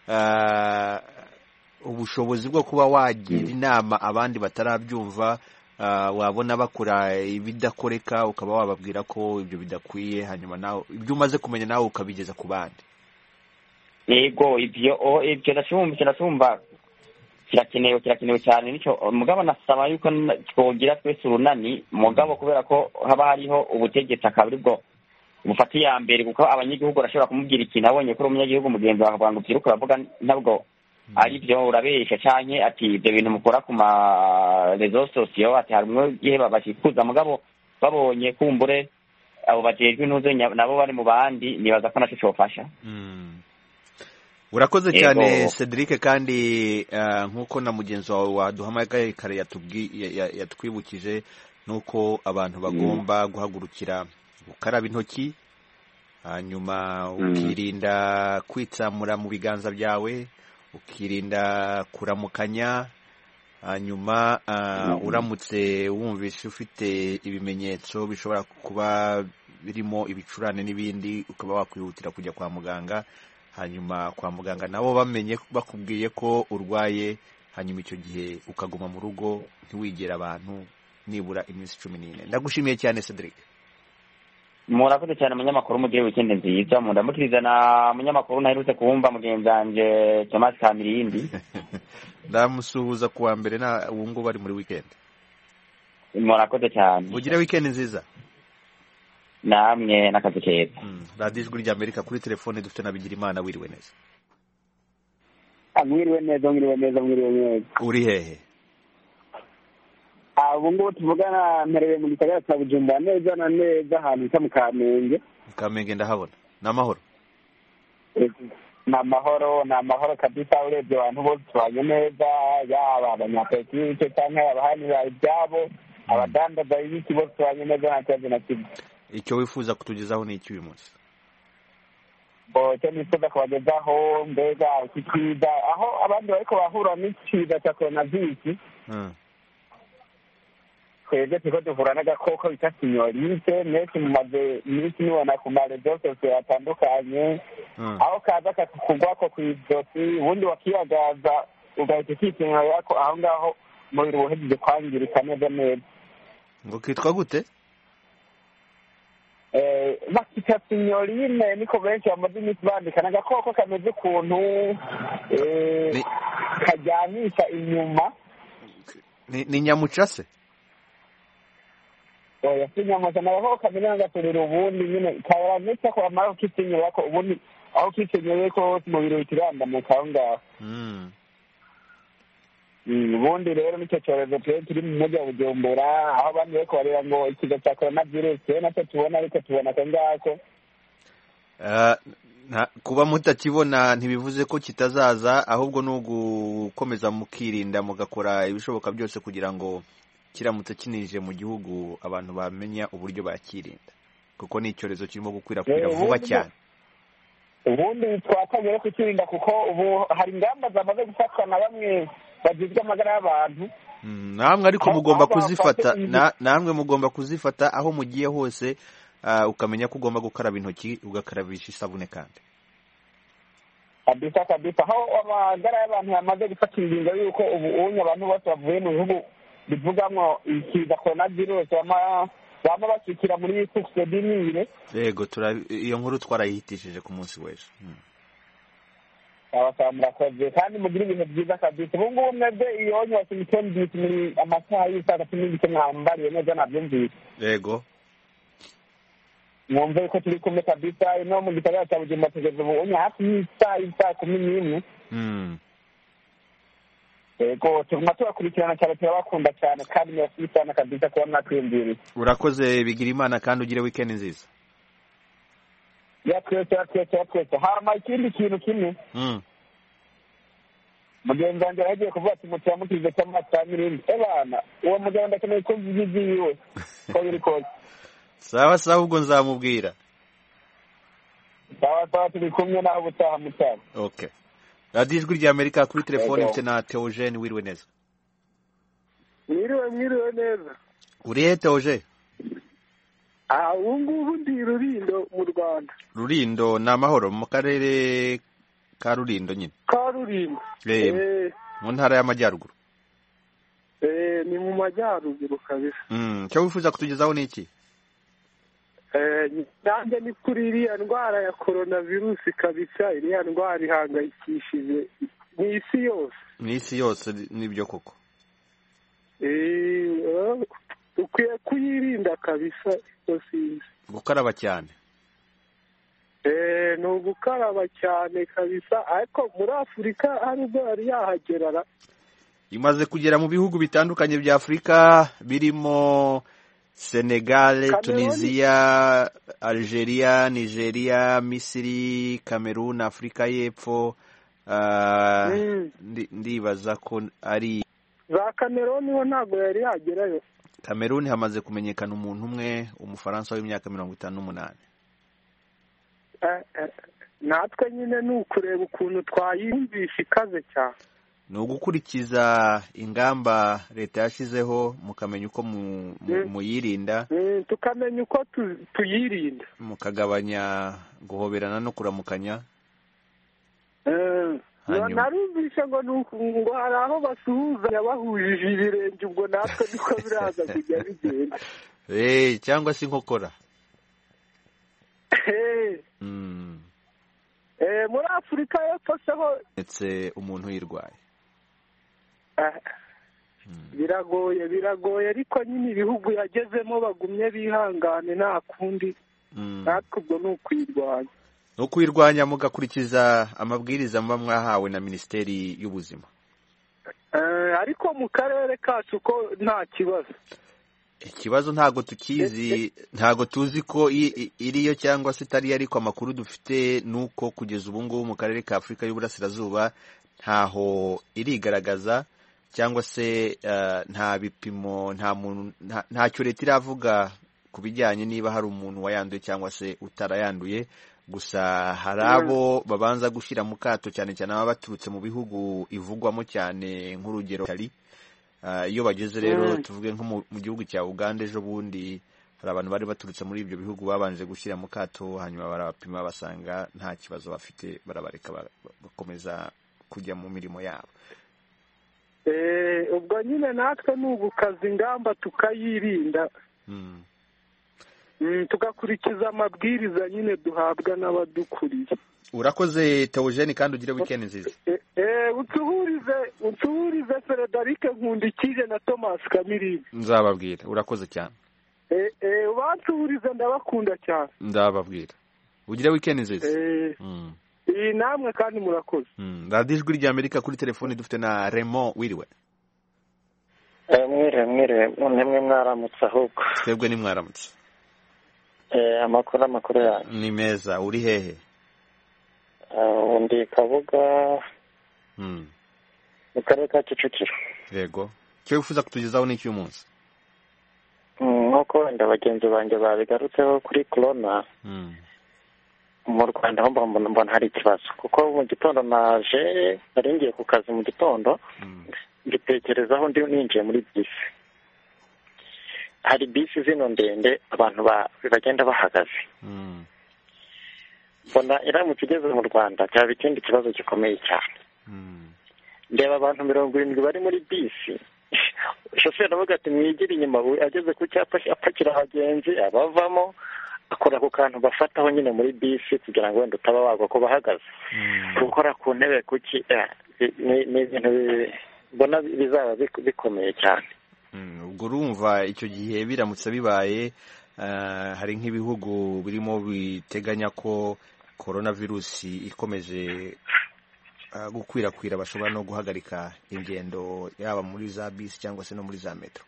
ubushobozi bwo kuba wagira inama abandi batarabyumva wabona bakora ibidakoreka ukaba wababwira ko ibyo bidakwiye hanyuma nawe ibyo umaze kumenya nawe ukabigeza ku bandi yego ibyo ndasumva kirakenewe cyane nicyo mugabo nasaba yuko twogira twese urunani mugabo kubera ko haba hariho ubutegetsi akaba aribwo bufata iya mbere kuko abanyagihugu barashobora kumubwira ikintu abonye ko uri umunyagihugu mugenzi wawe akavuga ngo ubyiruke uravuga ntabwo ari byo urabesha canke ati ibyo bintu mukora ku ma rezo sosiyo ati harimwo igihe babashikuza mugabo babonye kumbure abo bajejwe intuze nabo bari mu bandi nibaza ko naco cofasha urakoze cyane Cedric kandi nk'uko na mugenzi wawe waduhamagaye kare yatwibukije nuko abantu bagomba guhagurukira gukaraba intoki hanyuma ukirinda kwitsamura mu biganza byawe ukirinda kuramukanya hanyuma uramutse wumvise ufite ibimenyetso bishobora kuba birimo ibicurane n'ibindi ukaba wakwihutira kujya kwa muganga hanyuma kwa muganga nabo bamenye bakubwiye ko urwaye hanyuma icyo gihe ukaguma mu rugo ntiwigere abantu nibura iminsi 14 ndagushimiye cyane Cedric murakoze cyane umunyamakuru mugire weekend nziza mundamukiriza na umunyamakuru naherutse kuwumva mugenzi wanje Thomas Kamirindi ndamusuhuza kuwa mbere na ubungu bari muri weekend murakoze cyane ugire weekend nziza namwe nakazi keza Radio Ijwi ry'Amerika kuri telefone dufite na Bigirimana wiriwe neza mwiriwe neza uri hehe ubu ngubu tuvugana mpereye mu gisagara cya Bujumbura neza na neza ahantu bita mu Kamenge ndahabona ni amahoro ni amahoro kabisa urebye abantu bose tubanye neza yaba abanyapolitike cyangwa abahanira ibyabo abadandaza ibiki bose tubanye neza nta kibazo na kimwe icyo wifuza kutugezaho ni iki uyu munsi icyo nifuza kubagezaho mbega iki kiza aho abandi bariko bahura n'ikiza cya coronavirus twebwe turiko duhura n'agakoko bita sinyorite menshi mumaze iminsi nibona ku marezo sosiyo atandukanye aho kaza kakugwako kw'izosi ubundi wakiyagaza ugahita ukikinira yako aho ngaho umubiri wohejeje kwangirika neza neza ngo kitwa gute bakita sinyorine niko benshi bamaze iminsi bandika n'agakoko kameze ukuntu kajyanisha inyuma ni nyamucase oya sinyamuca nagakoko kameze nk'agaturira ubundi nyine karanitse ko amara ukitinyura ko ubundi aho ukitinyuye ko umubiri witirandamuka aho ngaho ubundi rero nicyo cyorezo turi mu mujyi wa Bujumbura aho abandi bariko bareba ngo ikiza cya coronavirus nacyo tubona ariko tubona ko ngako kuba mutakibona ntibivuze ko kitazaza, ahubwo ni ugukomeza mukirinda mugakora ibishoboka byose kugira ngo kiramutse kinije mu gihugu abantu bamenya uburyo bakirinda, kuko ni icyorezo kirimo gukwirakwira vuba cyane. ubundi twakagera kukirinda kuko ubu hari ingamba zamaze gufatwa na bamwe bagizwe amagara y'abantu. Namwe ariko mugomba kuzifata, namwe mugomba kuzifata aho mugiye hose, ukamenya ko ugomba gukaraba intoki ugakarabisha isabune kandi. Kabisa aho amagara y'abantu yamaze gufata ingingo y'uko ubu unye abantu bose bavuye mu bihugu bivugamo ikiza coronavirus bama bashyikira muri Coxedinire. Yego iyo nkuru twarayihitishije ku munsi w'ejo. Murakoze kandi mugira ibintu byiza kabisa. Ubu ngubu mwebwe iyo nyose mutondetse muri amasaha y'isaha 10 mwambariye neza nabyumvise. Yego. Mwumve ko turi kumwe kabisa, ino mu gitagara cya Bujumbura tugeze ubu unye hafi y'isaha 11. Yego tuguma tubakurikirana cyane, turabakunda cyane kandi merci cyane kabisa kuba mwatwiyumviriye. Urakoze bigira Imana kandi ugire weekend nziza. Twese hama ikindi kintu kimwe mugenzi wanjye yagiye kuvuga ati mutiramukirize cy'amata mirindi ebana uwo mugabo ndakeneye kumva ibyizi yiwe ko biri kose. Sawa ubwo nzamubwira. Sawa turi kumwe naho gutaha mutana. Okay. Radio Ijwi rya Amerika kuri telefone mfite na Theogene. Wiriwe neza. Mwiriwe neza. Urihe Theogene? Ubu ngubu ndi Rulindo mu Rwanda. Rulindo ni amahoro mu karere ka Rulindo nyine. Ka Rulindo. Mu ntara y'Amajyaruguru. Ni mu Majyaruguru kabisa. Cyo wifuza kutugezaho ni iki? Nanjye ni kuri iriya ndwara ya coronavirus kabisa, iriya ndwara ihangayikishije mu isi yose. Mu isi yose nibyo koko. Ukwiye kuyirinda kabisa sinzi. Gukaraba cyane. Ni ugukaraba cyane kabisa, ariko muri Afurika hari ubwo yari yahagerara. Imaze kugera mu bihugu bitandukanye bya Afurika birimo Senegal, Tunisia, Algeria, Nigeria, Misiri, Cameroon, Afrika y'Epfo. Ndibaza ko ari za Cameroon ho ntabwo yari yagerayo. Cameroon hamaze kumenyekana umuntu umwe, umufaransa w'imyaka 58. Natwe nyine ni ukureba ukuntu twayumvisha ikaze cyane. Ni ugukurikiza ingamba leta yashyizeho mukamenya uko muyirinda, tukamenya uko tuyirinda, mukagabanya guhoberana no kuramukanya. Narumvishe ngo hari aho basuhuzanya bahujije ibirenge, ubwo natwe niko biraza kujya bigenda. Cyangwa se inkokora. Muri Afurika y'Epfo seho ndetse umuntu yirwaye. Biragoye ariko nyine ibihugu yagezemo bagumye bihangane nta kundi, natwe ubwo ni ukwirwanya. No kwirwanya mugakurikiza amabwiriza mba mwahawe na Minisiteri y'Ubuzima. Ariko mu karere kacu ko nta kibazo. Ikibazo ntago tukizi, ntago tuzi ko iriyo cyangwa se itari, ariko amakuru dufite nuko kugeza ubu ngubu mu karere ka Afurika y'Uburasirazuba ntaho irigaragaza, cyangwa se nta bipimo, ntacyo leta iravuga ku bijyanye niba hari umuntu wayanduye cyangwa se utarayanduye. Gusa hari abo babanza gushyira mu kato, cyane cyane ababa baturutse mu bihugu ivugwamo cyane, nk'urugero iyo bageze rero tuvuge nko mu gihugu cya Uganda ejo bundi hari abantu bari baturutse muri ibyo bihugu babanje gushyira mu kato, hanyuma barabapima basanga nta kibazo bafite, barabareka bakomeza kujya mu mirimo yabo. Ubwo nyine natwe ni ugukaza ingamba tukayirinda, tugakurikiza amabwiriza nyine duhabwa n'abadukuriye. Urakoze Theogene kandi ugire weekend nziza. Utuhurize Frederic Nkundikije na Thomas Kamirindi. Nzababwira. Urakoze cyane. Ubatuhurize ndabakunda cyane. Ndababwira. Ugire weekend nziza. Namwe kandi murakoze. Radio Ijwi rya Amerika kuri telefone dufite na Raymond. Wiriwe. Mwiriwe. Nemwe mwaramutse ahubwo. Twebwe ni mwaramutse. amakuru yanyu ni meza. Uri hehe? Ndi Kabuga mu karere ka Kicukiro. Yego, icyo wifuza kutugezaho ni iki uyu munsi? Nk'uko wenda bagenzi banjye babigarutseho kuri corona mu Rwanda, aho mbona hari ikibazo, kuko mu gitondo naje nari ngiye ku kazi mu gitondo ngitekerezaho ninjiye muri bisi. Hari bisi zino ndende abantu bagenda bahagaze. Mbona iramutse igeze mu Rwanda cyaba ikindi kibazo gikomeye cyane. Ndeba abantu 70 bari muri bisi, shoferi aravuga ati mwigire inyuma, ageze ku cyapa apakira abagenzi abavamo, akora ku kantu bafataho nyine muri bisi kugira ngo wenda utaba wagwa ko bahagaze. Gukora ku ntebe kuki ni ibintu mbona bizaba bikomeye cyane. Ubwo urumva icyo gihe biramutse bibaye, hari nk'ibihugu birimo biteganya ko coronavirus ikomeje gukwirakwira bashobora no guhagarika ingendo yaba muri za bisi cyangwa se no muri za metro.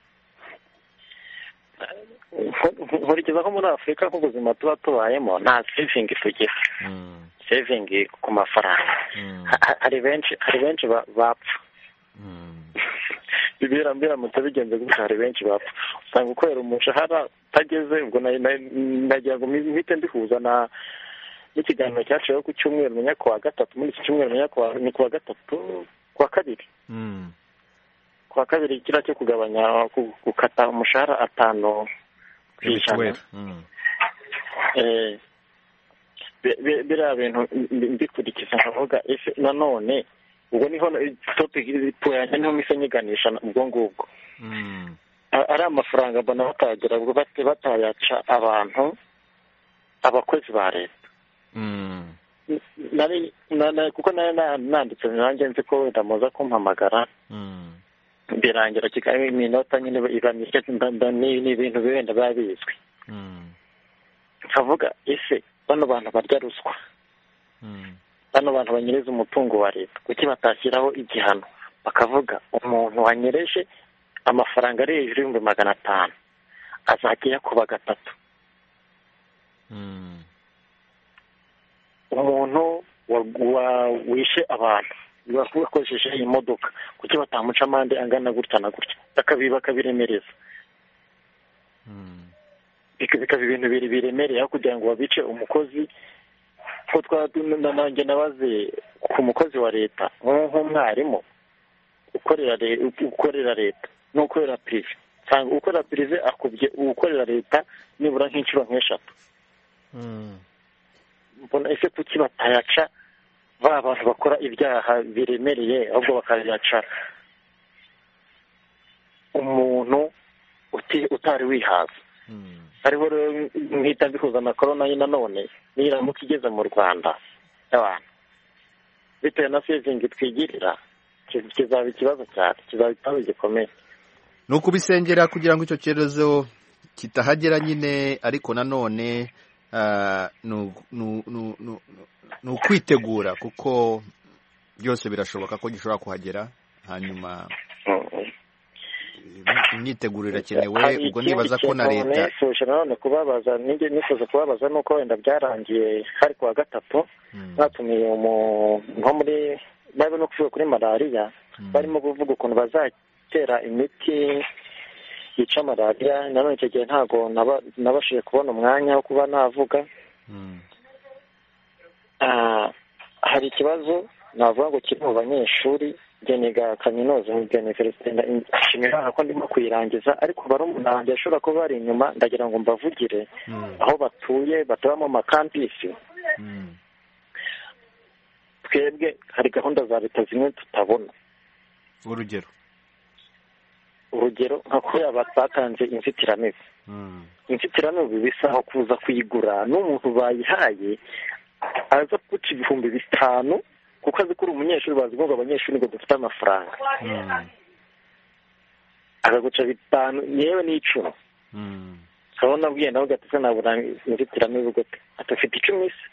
Nkurikiza ko muri Afurika nk'ubuzima tuba tubayemo nta saving tugira, saving ku mafaranga. Hari benshi bapfa. Biramutse bigenze gutya hari benshi bapfa. Usanga ukorera umushahara utageze, ubwo nagira ngo mpite mbihuza n'ikiganiro cyaciyeho ku cyumweru menya kuwa gatatu. Muri iki cyumweru menya ni kuwa gatatu, kuwa kabiri. Kuwa kabiri kira cyo kugabanya gukata umushahara 5 kw'ijana. Biriya bintu mbikurikiza nkavuga ese nanone ubwo niho topic yanjye niho mise nyiganisha ubwo ngubwo. Ari amafaranga mbona batagira ubwo batayaca abantu, abakozi ba leta. Kuko nanditse nanjye nzi ko wenda muza kumpamagara birangira kikaba iminota nyine ibamishe ni ibintu wenda biba bizwi. Nkavuga ese bano bantu barya ruswa, bano bantu banyereza umutungo wa leta, kuki batashyiraho igihano bakavuga umuntu wanyereje amafaranga ari hejuru y'500 azajya kuba 3. Umuntu wishe abantu bakoresheje imodoka, kuki batamuca amande angana gutya na gutya, bakabiremereza, bikaba ibintu biremereye kugira ngo babice umukozi. Ko nanjye nabaze ku mukozi wa leta nk'umwarimu ukorera leta n'ukorera prive, cyangwa ukorera prive akubye ukorera leta nibura nk'inshuro 5. Mbona ese kuki batayaca ba bantu bakora ibyaha biremereye, ahubwo bakayaca umuntu utari wihaza. Hariho rero mwita bihuza na corona nanone niramuka igeze mu Rwanda abantu bitewe na saving twigirira, kizaba ikibazo cyane, kizaba ikibazo gikomeye. Ni ukubisengera kugira ngo icyo cyerezo kitahagera nyine, ariko nanone ni ukwitegura kuko byose birashoboka ko gishobora kuhagera. Hanyuma imyiteguro irakenewe. Ubwo nibaza ko na leta none kubabaza nifuza kubabaza nuko wenda byarangiye hari kuwa gatatu batumiye nko muri bari no kuvuga kuri malariya, barimo kuvuga ukuntu bazatera imiti yica malariya. Nanone icyo gihe ntabwo nabashije kubona umwanya wo kuba navuga. Hari ikibazo navuga ngo kiri mu banyeshuri. Niga kaminuza mu Université nshimira ko ndimo kuyirangiza, ariko barumuna banjye ashobora kuba bari inyuma, ndagira ngo mbavugire aho batuye mu makampisi. Twebwe hari gahunda za leta zimwe tutabona. Urugero nka kuriya batanze inzitiramibu. Inzitiramibu bisaho kuza kuyigura n'umuntu bayihaye aza guca 5,000 kuko azi ko uri umunyeshuri, bazi ngo abanyeshuri ngo dufite amafaranga. Agaguca 5 yewe n'icumi. Urabona bwiye nawe gatse nabura inzitiramibu gute atafite 10 se.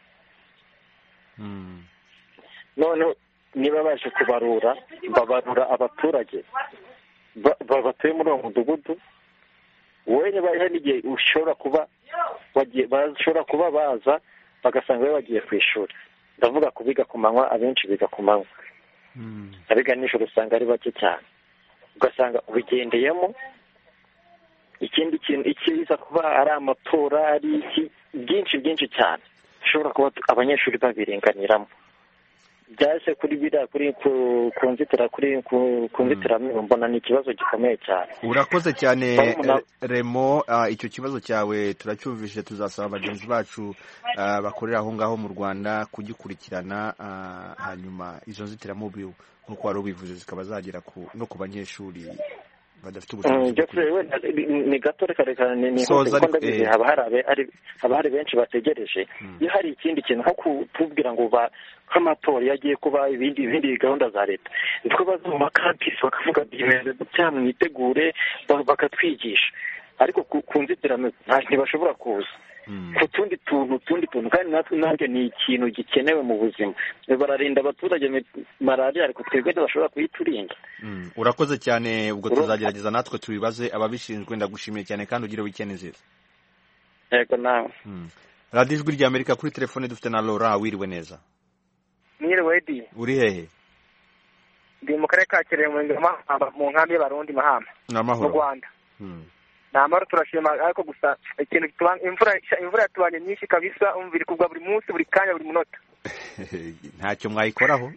None niba baje kubarura abaturage batuye muri uwo mudugudu, wowe niba hari n'igihe ushobora kuba bashobora kuba baza bagasanga we bagiye ku ishuri. Ndavuga kubiga ku manywa, abenshi biga ku manywa, abiga nijoro usanga ari bake cyane, ugasanga ubigendeyemo. Ikindi kintu ikiza kuba ari amatora, ari iki byinshi cyane bishobora kuba abanyeshuri babirenganiramo. Byase kuri biriya kuri ku nzitiramibu mbona ni ikibazo gikomeye cyane. Urakoze cyane Remo, icyo kibazo cyawe turacyumvise, tuzasaba bagenzi bacu bakorera aho ngaho mu Rwanda kugikurikirana, hanyuma izo nzitiramibu nk'uko wari ubivuze zikaba zagera no ku banyeshuri badafite ubushobozi. Ni gato reka ni haba hari benshi bategereje. Iyo hari ikindi kintu nko kutubwira ngo nk'amatora yagiye kuba ibindi gahunda za leta, nitwo baza mu makampisi bakavuga bimeze gutya mwitegure, bakatwigisha, ariko ku nzitiramibu ntibashobora kuza ku tundi tuntu kandi natwe ni ikintu gikenewe mu buzima. Bararinda abaturage malariya ariko twebwe ntibashobora kuyiturinda. Urakoze cyane, ubwo tuzagerageza natwe tubibaze ababishinzwe. Ndagushimiye cyane kandi ugire weekend nziza. Yego nawe. Radio Ijwi ry'Amerika, kuri telefone dufite na Laura. Wiriwe neza? Mwiriwe Edi. Uri hehe? Ndi mu karere ka Kirehe mu nkambi y'Abarundi Mahama mu Rwanda. Namara turashima, ariko gusa ikintu kitubanga imvura yatubanye nyinshi kabisa, umvira kugwa buri munsi, buri kanya, buri munota. Ntacyo mwayikoraho?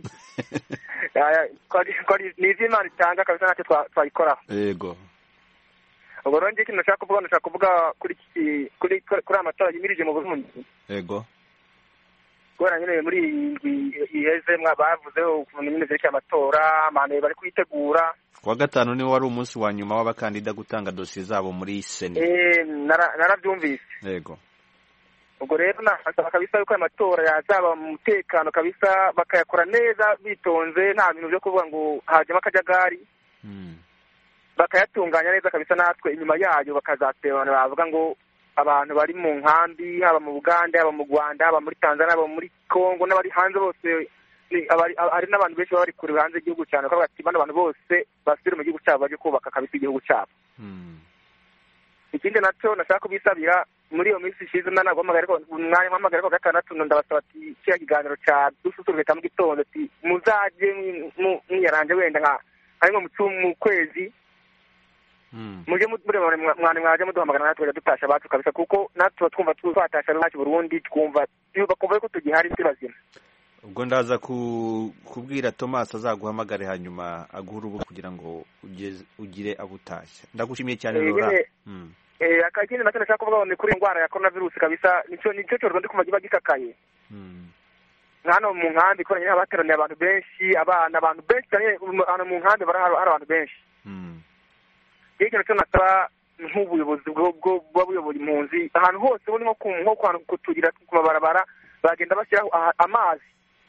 Ni iz'Imana itanga kabisa, ntacyo twayikoraho. Yego. Ubwo rero njye ikintu nashaka kuvuga kuri amatora yimirije mu Burundi. Yego. Kubera nyine muri iheze bavuzeho ukuntu nyine zerekeye amatora, abantu bari kuyitegura. Kuwa gatanu niwo wari umunsi wa nyuma w'abakandida gutanga dosiye zabo muri Sena. Narabyumvise. Yego. Ubwo rero nasaba kabisa yuko amatora yazaba mu mutekano kabisa, bakayakora neza bitonze, nta bintu byo kuvuga ngo hajyamo akajagari. Bakayatunganya neza kabisa, natwe inyuma yayo bakazatebana bavuga ngo abantu bari mu nkambi, haba mu Buganda, haba mu Rwanda, haba muri Tanzania, haba muri Kongo, n'abari hanze bose, hari n'abantu benshi bari kure hanze igihugu cyane, ko bati bano abantu bose basubire mu gihugu cyabo baje kubaka kabisa igihugu cyabo. Ikindi nacyo nashaka kubisabira, muri iyo minsi ishize mpamagara ko gatandatu, ndabasaba ati kiriya kiganiro cya dususurutsa mu gitondo, ati muzaje mwiyaranje wenda nka mu kwezi, muje mwaje muduhamagara natwe dutasha abacu kabisa, kuko natwe twumva twatasha abacu Burundi, twumva bakumva ko tugihari tubazima. Ubwo ndaza kubwira Thomas azaguhamagare hanyuma aguha urubuga kugira ngo ugire abutashya. Ndagushimiye cyane Laura. Akakindi nacyo nashaka kuvuga ni kuri indwara ya coronavirus kabisa, nicyo cyo ndi kumagiba gikakaye. Hano mu nkambi ko nyine abateraniye abantu benshi, abantu benshi cyane hano mu nkambi hari abantu benshi. Ikintu cyo nasaba nk'ubuyobozi bw'abuyoboye impunzi ahantu hose, ubundi nko kutugira ku mabarabara bagenda bashyiraho amazi,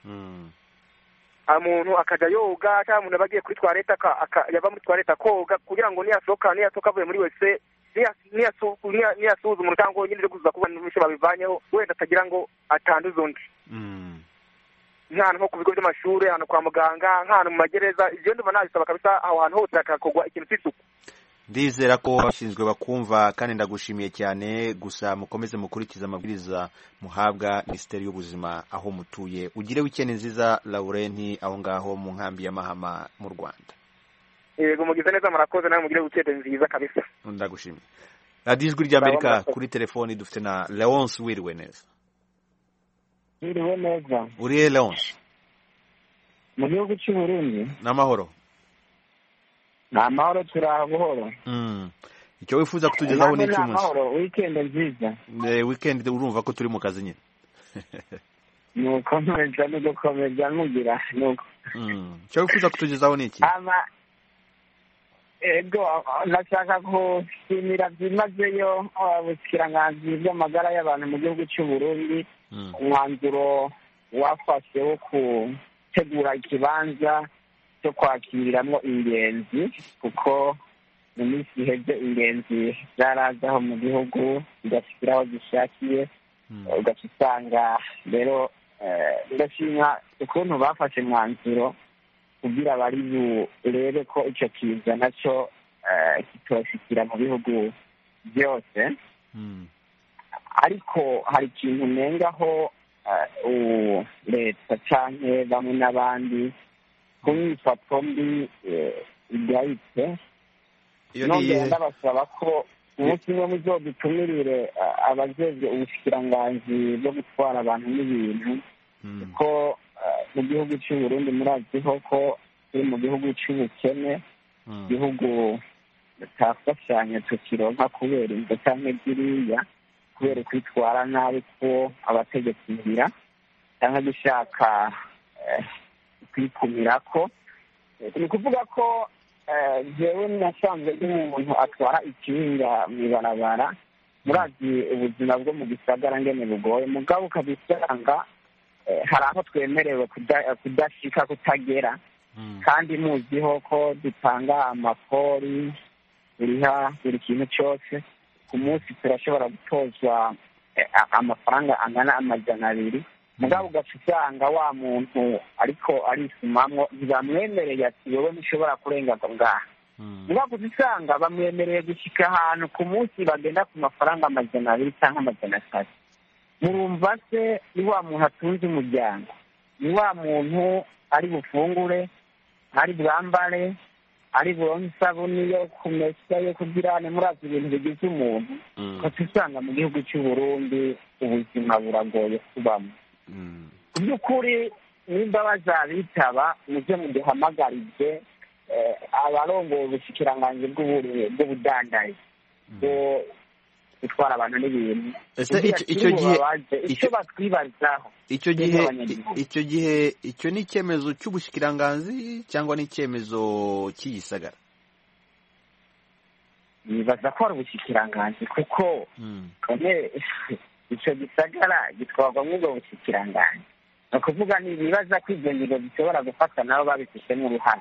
umuntu akajya yoga, cyangwa umuntu abagiye kuri toilette yava muri toilette akoga, kugira ngo niyasohoka avuye muri wese niyasuhuza umuntu cyangwa nyine kuza kubona ibishe babivanyeho, wenda atagira ngo atanduze undi. Nk'ahantu nko ku bigo by'amashuri, ahantu kwa muganga, nk'ahantu mu magereza, ibyo ndumva nabisaba kabisa, aho hantu hose hakakorwa ikintu cy'isuku. Ndizera ko bashinzwe bakumva kandi ndagushimiye cyane, gusa mukomeze mukurikiza amabwiriza muhabwa Minisiteri y'Ubuzima aho mutuye. Ugire weekend nziza Laurenti aho ngaho mu nkambi ya Mahama mu Rwanda. Yego, mugize neza, murakoze, nawe mugire weekend nziza kabisa. Ndagushimiye. Radio Ijwi ry'Amerika, kuri telefoni dufite na Leonce. Wiriwe neza? Wiriwe neza. Uriye Leonce? Mu gihugu cy'u Burundi. N'amahoro? N'amahoro, turaha buhoro. Icyo wifuza kutugezaho ni cy'umunsi? N'amahoro, weekend nziza. Weekend urumva ko turi mu kazi nyine. Nuko nturenza no gukomeza mugira nuko. Icyo wifuza kutugezaho ni iki? Ego, nashaka gushimira byimazeyo ubushyikiranganji bw'amagara y'abantu mu gihugu cy'u Burundi, umwanzuro wafashe wo gutegura ikibanza cyo kwakiriramo ingenzi, kuko mu minsi iheze ingenzi zarazaho mu gihugu zigashyira aho zishakiye, ugaca usanga rero ndashima ukuntu bafashe umwanzuro kugira bari burebe ko icyo kiza nacyo kitoshyikira mu bihugu byose. ariko hari ikintu nengaho leta canke bamwe n'abandi ku myifato mbi igayitse nongera ndabasaba ko umunsi umwe muzodutumirire abajejwe ubushikiranganji bwo gutwara abantu n'ibintu ko mu gihugu cy'u Burundi muraziho ko turi mu gihugu cy'ubukene igihugu tutafashanya tukironka kubera inzo canke ziriya kubera kwitwara nabi ko abategetsi ngira cyangwa dushaka kwikumirako ni kuvuga ko jewe nasanzwe nk'umuntu atwara ikinga mw'ibarabara murazi ubuzima bwo mu gisagara ngene bugoye mugabo ukabisanga hari aho twemerewe kudashika kutagera kandi muziho ko dutanga amakori buriha buri kintu cyose ku munsi turashobora gutozwa amafaranga angana 200 mugabo ugaca usanga wa muntu ariko arisumamwo ntibamwemereye ati wowe ntushobora kurenga ngaha mugabo usanga bamwemereye gushika ahantu ku munsi bagenda ku mafaranga 200 cyangwa 300 murumva se ni wa muntu atunze umuryango ni wa muntu ari bufungure ari bwambare ari buronke isabuni yo kumesa yo kugirane murazi ibintu bigize umuntu ko usanga mu gihugu cy'u Burundi ubuzima buragoye kubamo ku by'ukuri nimba bazabitaba mujye muduhamagarije abarongoye ubushikiranganji bw'ubudandaji bwo gutwara abantu n'ibintu icyo batwibazaho icyo gihe icyo ni icyemezo cy'ubushikiranganji cyangwa ni icyemezo cy'igisagara nibaza ko ari ubushikiranganji kuko icyo gisagara gitwarwa n'ubwo bushikiranganji ni ukuvuga ni ibibaza ko ibyo ngingo zishobora gufata nabo babifitemo uruhare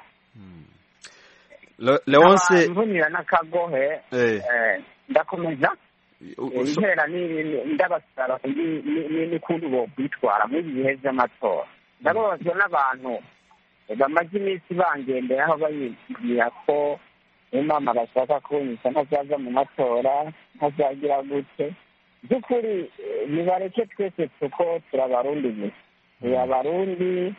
Leonce mvunira n'akagohe ndakomeza intera ndabasaba n'ukuntu bokwitwara muri ibi bihe by'amatora ndababazwa n'abantu bamaze iminsi bangenderaho bayibwira ko imama bashaka kunyisa ntazaza mu matora ntazagira gute by'ukuri nibareke twese kuko turabarundi gusa turabarundi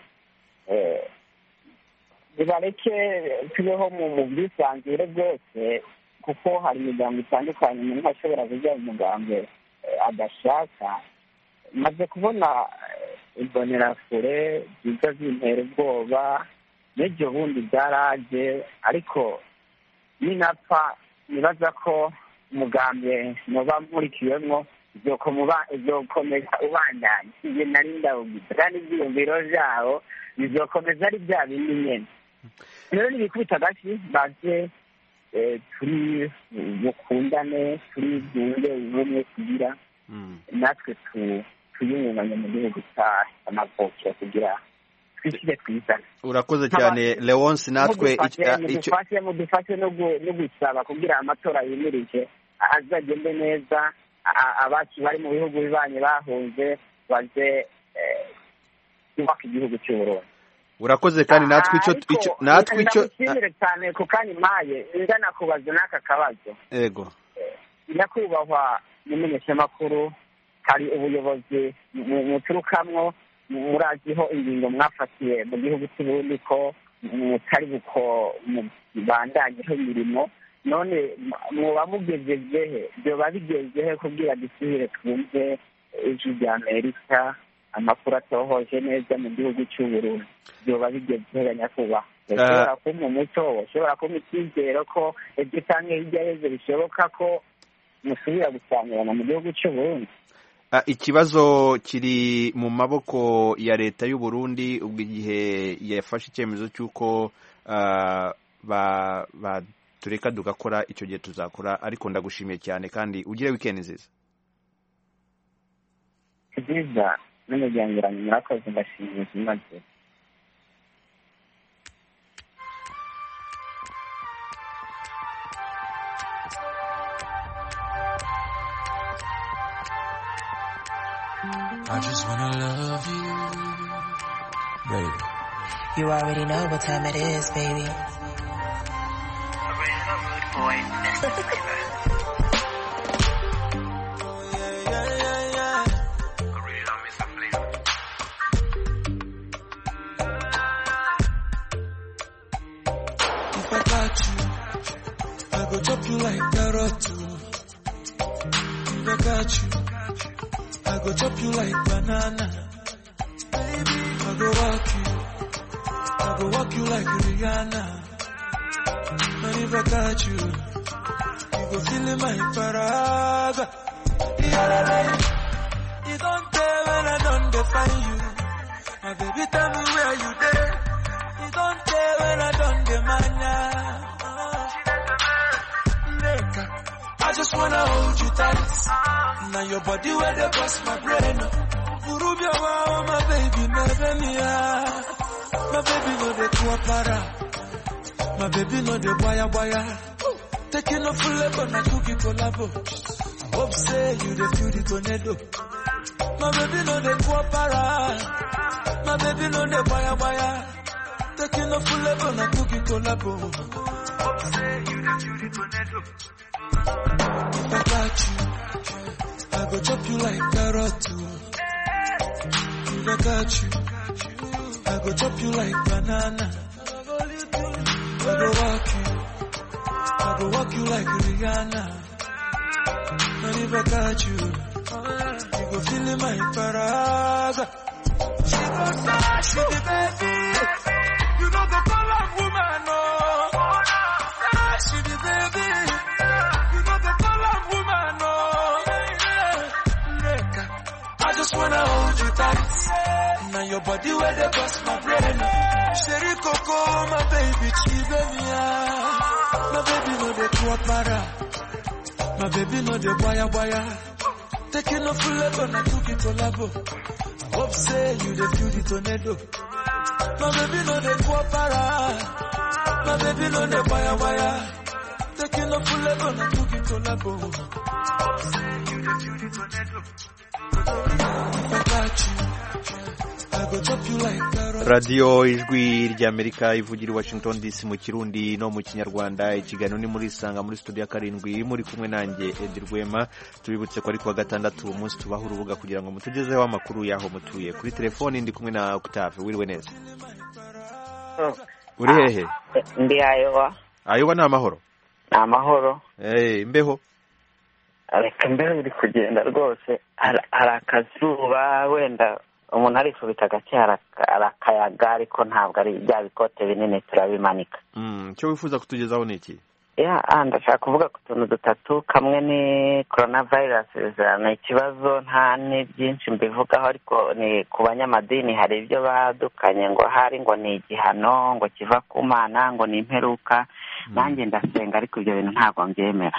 nibareke tubeho mu bwisanzure bwose kuko hari imiryango itandukanye umuntu ashobora kujya mu mugambi adashaka maze kubona imbonerakure ziza zintera ubwoba n'ibyo bundi byaraje ariko ninapfa nibaza ko umugambi muba nkurikiwemo izokomeza ubandanya ibyo nari ndawugize kandi ibyiyumviro byabo bizokomeza ari bya bindi nyene rero nibikubita agashi baze turi bukundane turi bwunge ubumwe kugira natwe tuyungunganye mu gihugu cy'amavukiro kugira twishyire twizane urakoze cyane Leonce natwe mudufashe no gusaba kugira amatora yimirije azagende neza abacu bari mu bihugu bibanye bahunze baze kubaka igihugu cy'u Burundi urakoze kandi natwe icyo cyane ku kanya impaye ingana kubaza n'aka kabazo yego nyakubahwa n'umumenyeshamakuru hari ubuyobozi muturukamwo muraziho ingingo mwafatiye mu gihugu cy'u Burundi ko mutari buko mubandanyeho imirimo none muba mugejejehe byoba bigejehe kugira dusubire twumve ijwi rya Amerika amakuru atohoje neza mu gihugu cy'u Burundi byoba bigejehe nyakubahwa ushobora kumpa umuco ushobora kumpa icyizero ko ibyo cyangwa hirya y'ejo bishoboka ko musubira gusangirana mu gihugu cy'u Burundi ikibazo kiri mu maboko ya leta y'u Burundi ubwo igihe yafashe icyemezo cy'uko tureka tugakora icyo gihe tuzakora ariko ndagushimiye cyane kandi ugire weekend nziza nziza n'umuryango wanjye murakoze ndashimiye maze I just wanna love you, baby. You already know what time it is, baby. Oh, yeah, yeah, yeah. got you, I go chop you like carrot. If I got you, I go chop you like banana. Baby, I go walk you like Rihanna. And if I got you, you go feel in my paraga. You don't tell when I don't define you. My baby, tell me where you there. You don't tell when I don't demand ya. I just wanna hold you tight. Now your body where they bust my brain. Urubia wow, my baby, never me. My baby no de kuapara. My baby no de boya. Taking a full level na cookie collabo. I hope say you the feel the tornado. My baby no de kuapara. My baby no de boya. Taking a full level na cookie collabo. I hope say you the feel the tornado. If I got you, I go chop you like carrot. If I got you, I go chop you like banana. I go walk you like Rihanna. And if I got you, you go feel in my paraga. She goes sad, she the baby. You know the color woman, no. She the baby. You know the color woman, no. I just wanna hold you tight. Now your body where they bust my brain. Sherry Coco, my baby, chivemia. My baby no de kuapara. My baby no de boya. Taking a full level na cookie collabo. I hope say you the feel the tornado. My baby no de kuapara. My baby no de boya. Taking a full level na cookie collabo. I hope say you the feel the tornado. If I got you, I go chop you like carrot. Radio Ijwi ry'Amerika ivugira i Washington DC mu Kirundi no mu Kinyarwanda. Ikiganiro ni muri Sanga muri studio ya 7 muri kumwe nanjye Edi Rwema. Tubibutse ko ari kuwa gatandatu umunsi tubaho urubuga kugira ngo mutugezeho amakuru yaho mutuye. Kuri telefone ndi kumwe na Octave. Wiriwe neza. Uri hehe? Ndi Ayowa. Ayowa ni amahoro? Amahoro. Imbeho? Reka mbere biri kugenda rwose. Hari akazuba wenda umuntu arifubita gake harakayaga ariko ntabwo ari bya bikote binini turabimanika. Cyo wifuza kutugezaho ni iki? Ndashaka kuvuga ku tuntu dutatu. Kamwe ni coronavirus, ni ikibazo nta ni byinshi mbivugaho ariko ni ku banyamadini hari ibyo badukanye ngo hari ngo ni igihano ngo kiva ku Mana ngo ni imperuka. Nanjye ndasenga ariko ibyo bintu ntabwo mbyemera.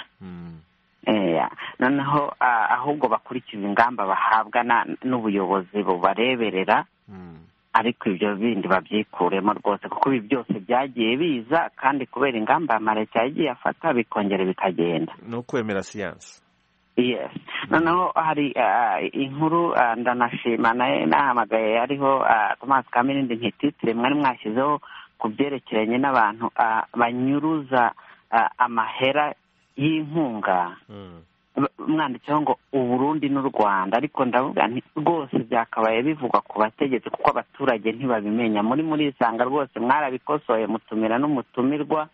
Noneho ahubwo bakurikiza ingamba bahabwa n'ubuyobozi bubareberera ariko ibyo bindi babyikuremo rwose kuko ibi byose byagiye biza kandi kubera ingamba amareta yagiye afata bikongera bikagenda no kwemera siyansi. Yes. Noneho hari inkuru ndanashima nahamagaye ariho Thomas Kamirindi nk'ititire mwari mwashyizeho ku byerekeranye n'abantu banyuruza amahera y'inkunga. Mwanditseho ngo Uburundi n'u Rwanda ariko ndavuga nti rwose byakabaye bivugwa ku bategetsi kuko abaturage ntibabimenya. muri Sanga rwose mwarabikosoye mutumira n'umutumirwa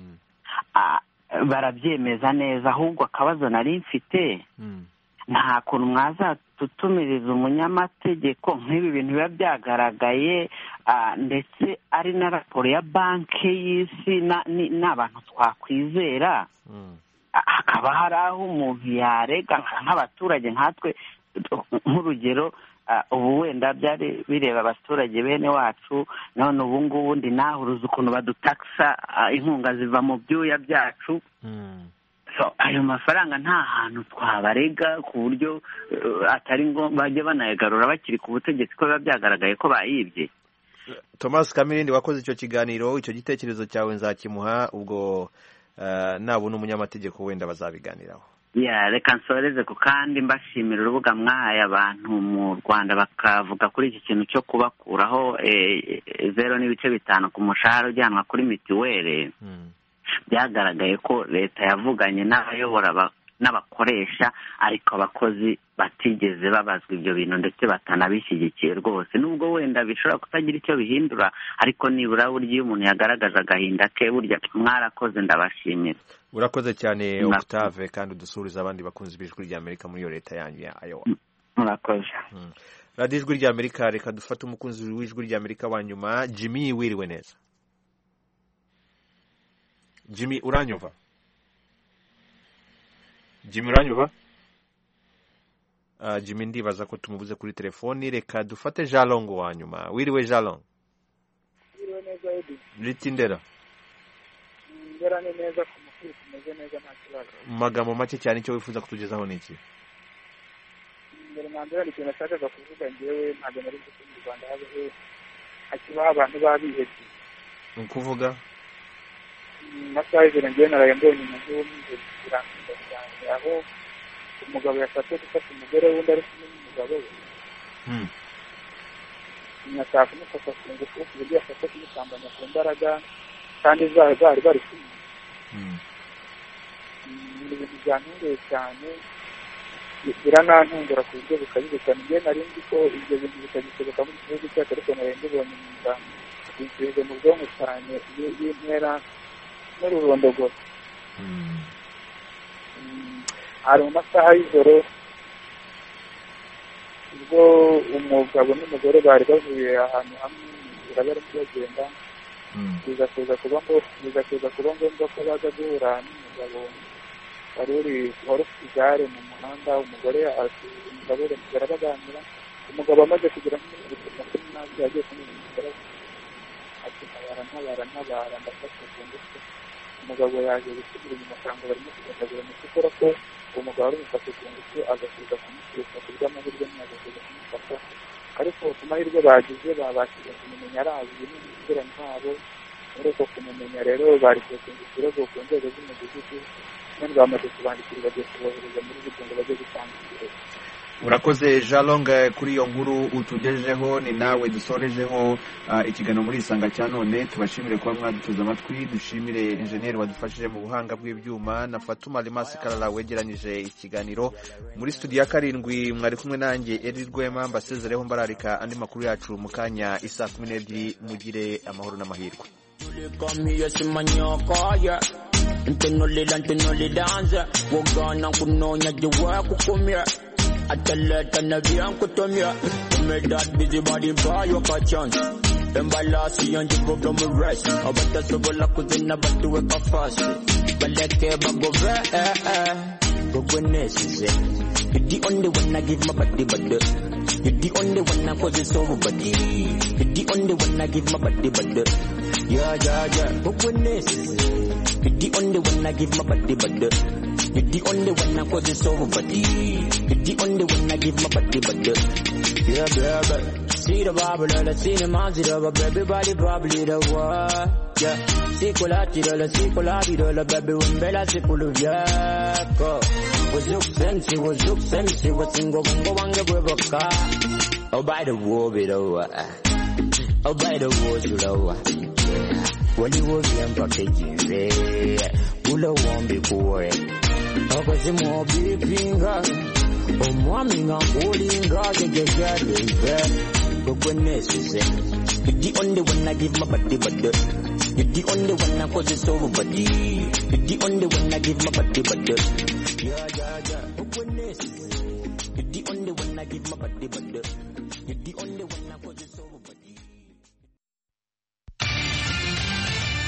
barabyemeza neza. Ahubwo akabazo nari mfite nta kuntu mwazatutumiriza umunyamategeko nk'ibi bintu biba byagaragaye ndetse ari na raporo ya banki y'isi n'abantu twakwizera hakaba hari aho umuntu yarega nk'abaturage nkatwe nk'urugero ubu wenda byari bireba abaturage bene wacu none ubu ngubu ndi nahuruza ukuntu badutakisa inkunga ziva mu byuya byacu. Ayo mafaranga nta hantu twabarega ku buryo atari ngo bajye banayagarura bakiri ku butegetsi ko biba byagaragaye ko bayibye. Thomas Kamirindi wakoze icyo kiganiro, icyo gitekerezo cyawe nzakimuha ubwo nabona umunyamategeko wenda bazabiganiraho. Reka nsoreze ku kandi mbashimira urubuga mwahaye abantu mu Rwanda bakavuga kuri iki kintu cyo kubakuraho 0.5 ku mushahara ujyanwa kuri mitiwere. Byagaragaye ko leta yavuganye n'abayobora n'abakoresha ariko abakozi batigeze babazwa ibyo bintu ndetse batanabishyigikiye rwose. Nubwo wenda bishobora kutagira icyo bihindura, ariko nibura burya iyo umuntu yagaragaje agahinda ke, burya mwarakoze, ndabashimira. Urakoze cyane Octave, kandi udusuriza abandi bakunzi b'Ijwi ry'Amerika muri iyo leta yanyu ya Iowa. Murakoze. Radio Ijwi ry'Amerika, reka dufate umukunzi w'Ijwi ry'Amerika wa nyuma. Jimmy, wiriwe neza? Jimmy, uranyumva? Jimmy, uranyumva? Jimmy ndibaza ko tumubuze kuri telefoni. Reka dufate Jalongo wa nyuma. Wiriwe Jalong? Wiriwe neza Edi. Ritindera? Ndera ni neza ku mukuru, tumeze neza nta kibazo. Magambo make cyane icyo wifuza kutugezaho ni iki? Mbere nambere ni ikintu nashakaga kuvuga njyewe, ntabwo nari nzi ko mu Rwanda habaho hakibaho abantu babihebye. Ni ukuvuga? Masaha y'ijoro njyewe naraye mbonye umuntu w'umwihebye birangiza cyane, aho umugabo yashatse gufata umugore w'undi ari kumwe n'umugabo we. Nyashaka kumufata ku ngufu ku buryo yashatse kumusambanya ku mbaraga kandi bari bari kumwe. Ni ibintu byantunguye cyane, biranantungura ku buryo bukabije cyane. Njyewe nari nzi ko ibyo bintu bitagishoboka mu gihugu cyacu, ariko naraye mbibonye nyuma binsubiza mu bwonko cyane y'intera n'ururondogoro. Hari mu masaha y'ijoro ubwo umugabo n'umugore bari bavuye ahantu hamwe mu nzira barimo bagenda, biza kuza kuba ngombwa ko baza guhura n'umugabo wari ufite igare mu muhanda. Umugabo baganira, umugabo amaze kugira nk'umunsi yagiye kumubwira ati ntabara ndafashe ku ngufu. Umugabo yaje gusubira inyuma asanga barimo kugendagura mu gukora ko umugabo ari umufashe ku ngufu, agasubiza kumukubita ku bw'amahirwe ntiyagasubiza kumufata, ariko ku mahirwe bagize babashije kumumenya arazwi n'umuturanyi wabo. Muri uko kumumenya rero bari kubatunga ikirego ku nzego z'umudugudu, none bamaze kubandikira bagiye kubohereza muri ibyo ngo bajye gutanga ikirego. Urakoze Jalong kuri iyo nkuru utugejejeho. Ni nawe dusorejeho ikiganiro muri Isanga cya none. Tubashimire kuba mwaduteze amatwi, dushimire enjeniyeri wadufashije mu buhanga bw'ibyuma na Fatuma Limasi Karara wegeranyije ikiganiro. Muri studio ya 7 mwari kumwe nanjye Edi Rwema, mbasezereho mbararika andi makuru yacu mu kanya isa 12. Mugire amahoro n'amahirwe. Ataleta na bianco tomia, me that busy body by your chance. Embalasi and you go from rest. Abata sobola kuzina batu weka fast. Baleke bago go goodness. You're the only one I give my body butter. You're the only one I cause it's over body. You're the only one I give my body butter. Yeah, go goodness. You're the only one I give my body butter. You're the only one I cause it's over body. You're the only one I give my body butter. Yeah, baby. See the Bible, see the magic of everybody probably the word. Yeah, see colati, baby, when Bella see full of yako. Was look sensi, was single, go on the river. Oh, by the war, bit over. Oh, by the war, you know. When you were young, packaging, Ula won't be poor. Okazi mo bipinga omwami nga nkulinga gegegade gogwenesise. You're the only one I give my body butter. You're the only one I cause it's over body. You're the only one I give my body butter. Yeah, gogwenesise. You're the only one I give my body butter. You're the only one I cause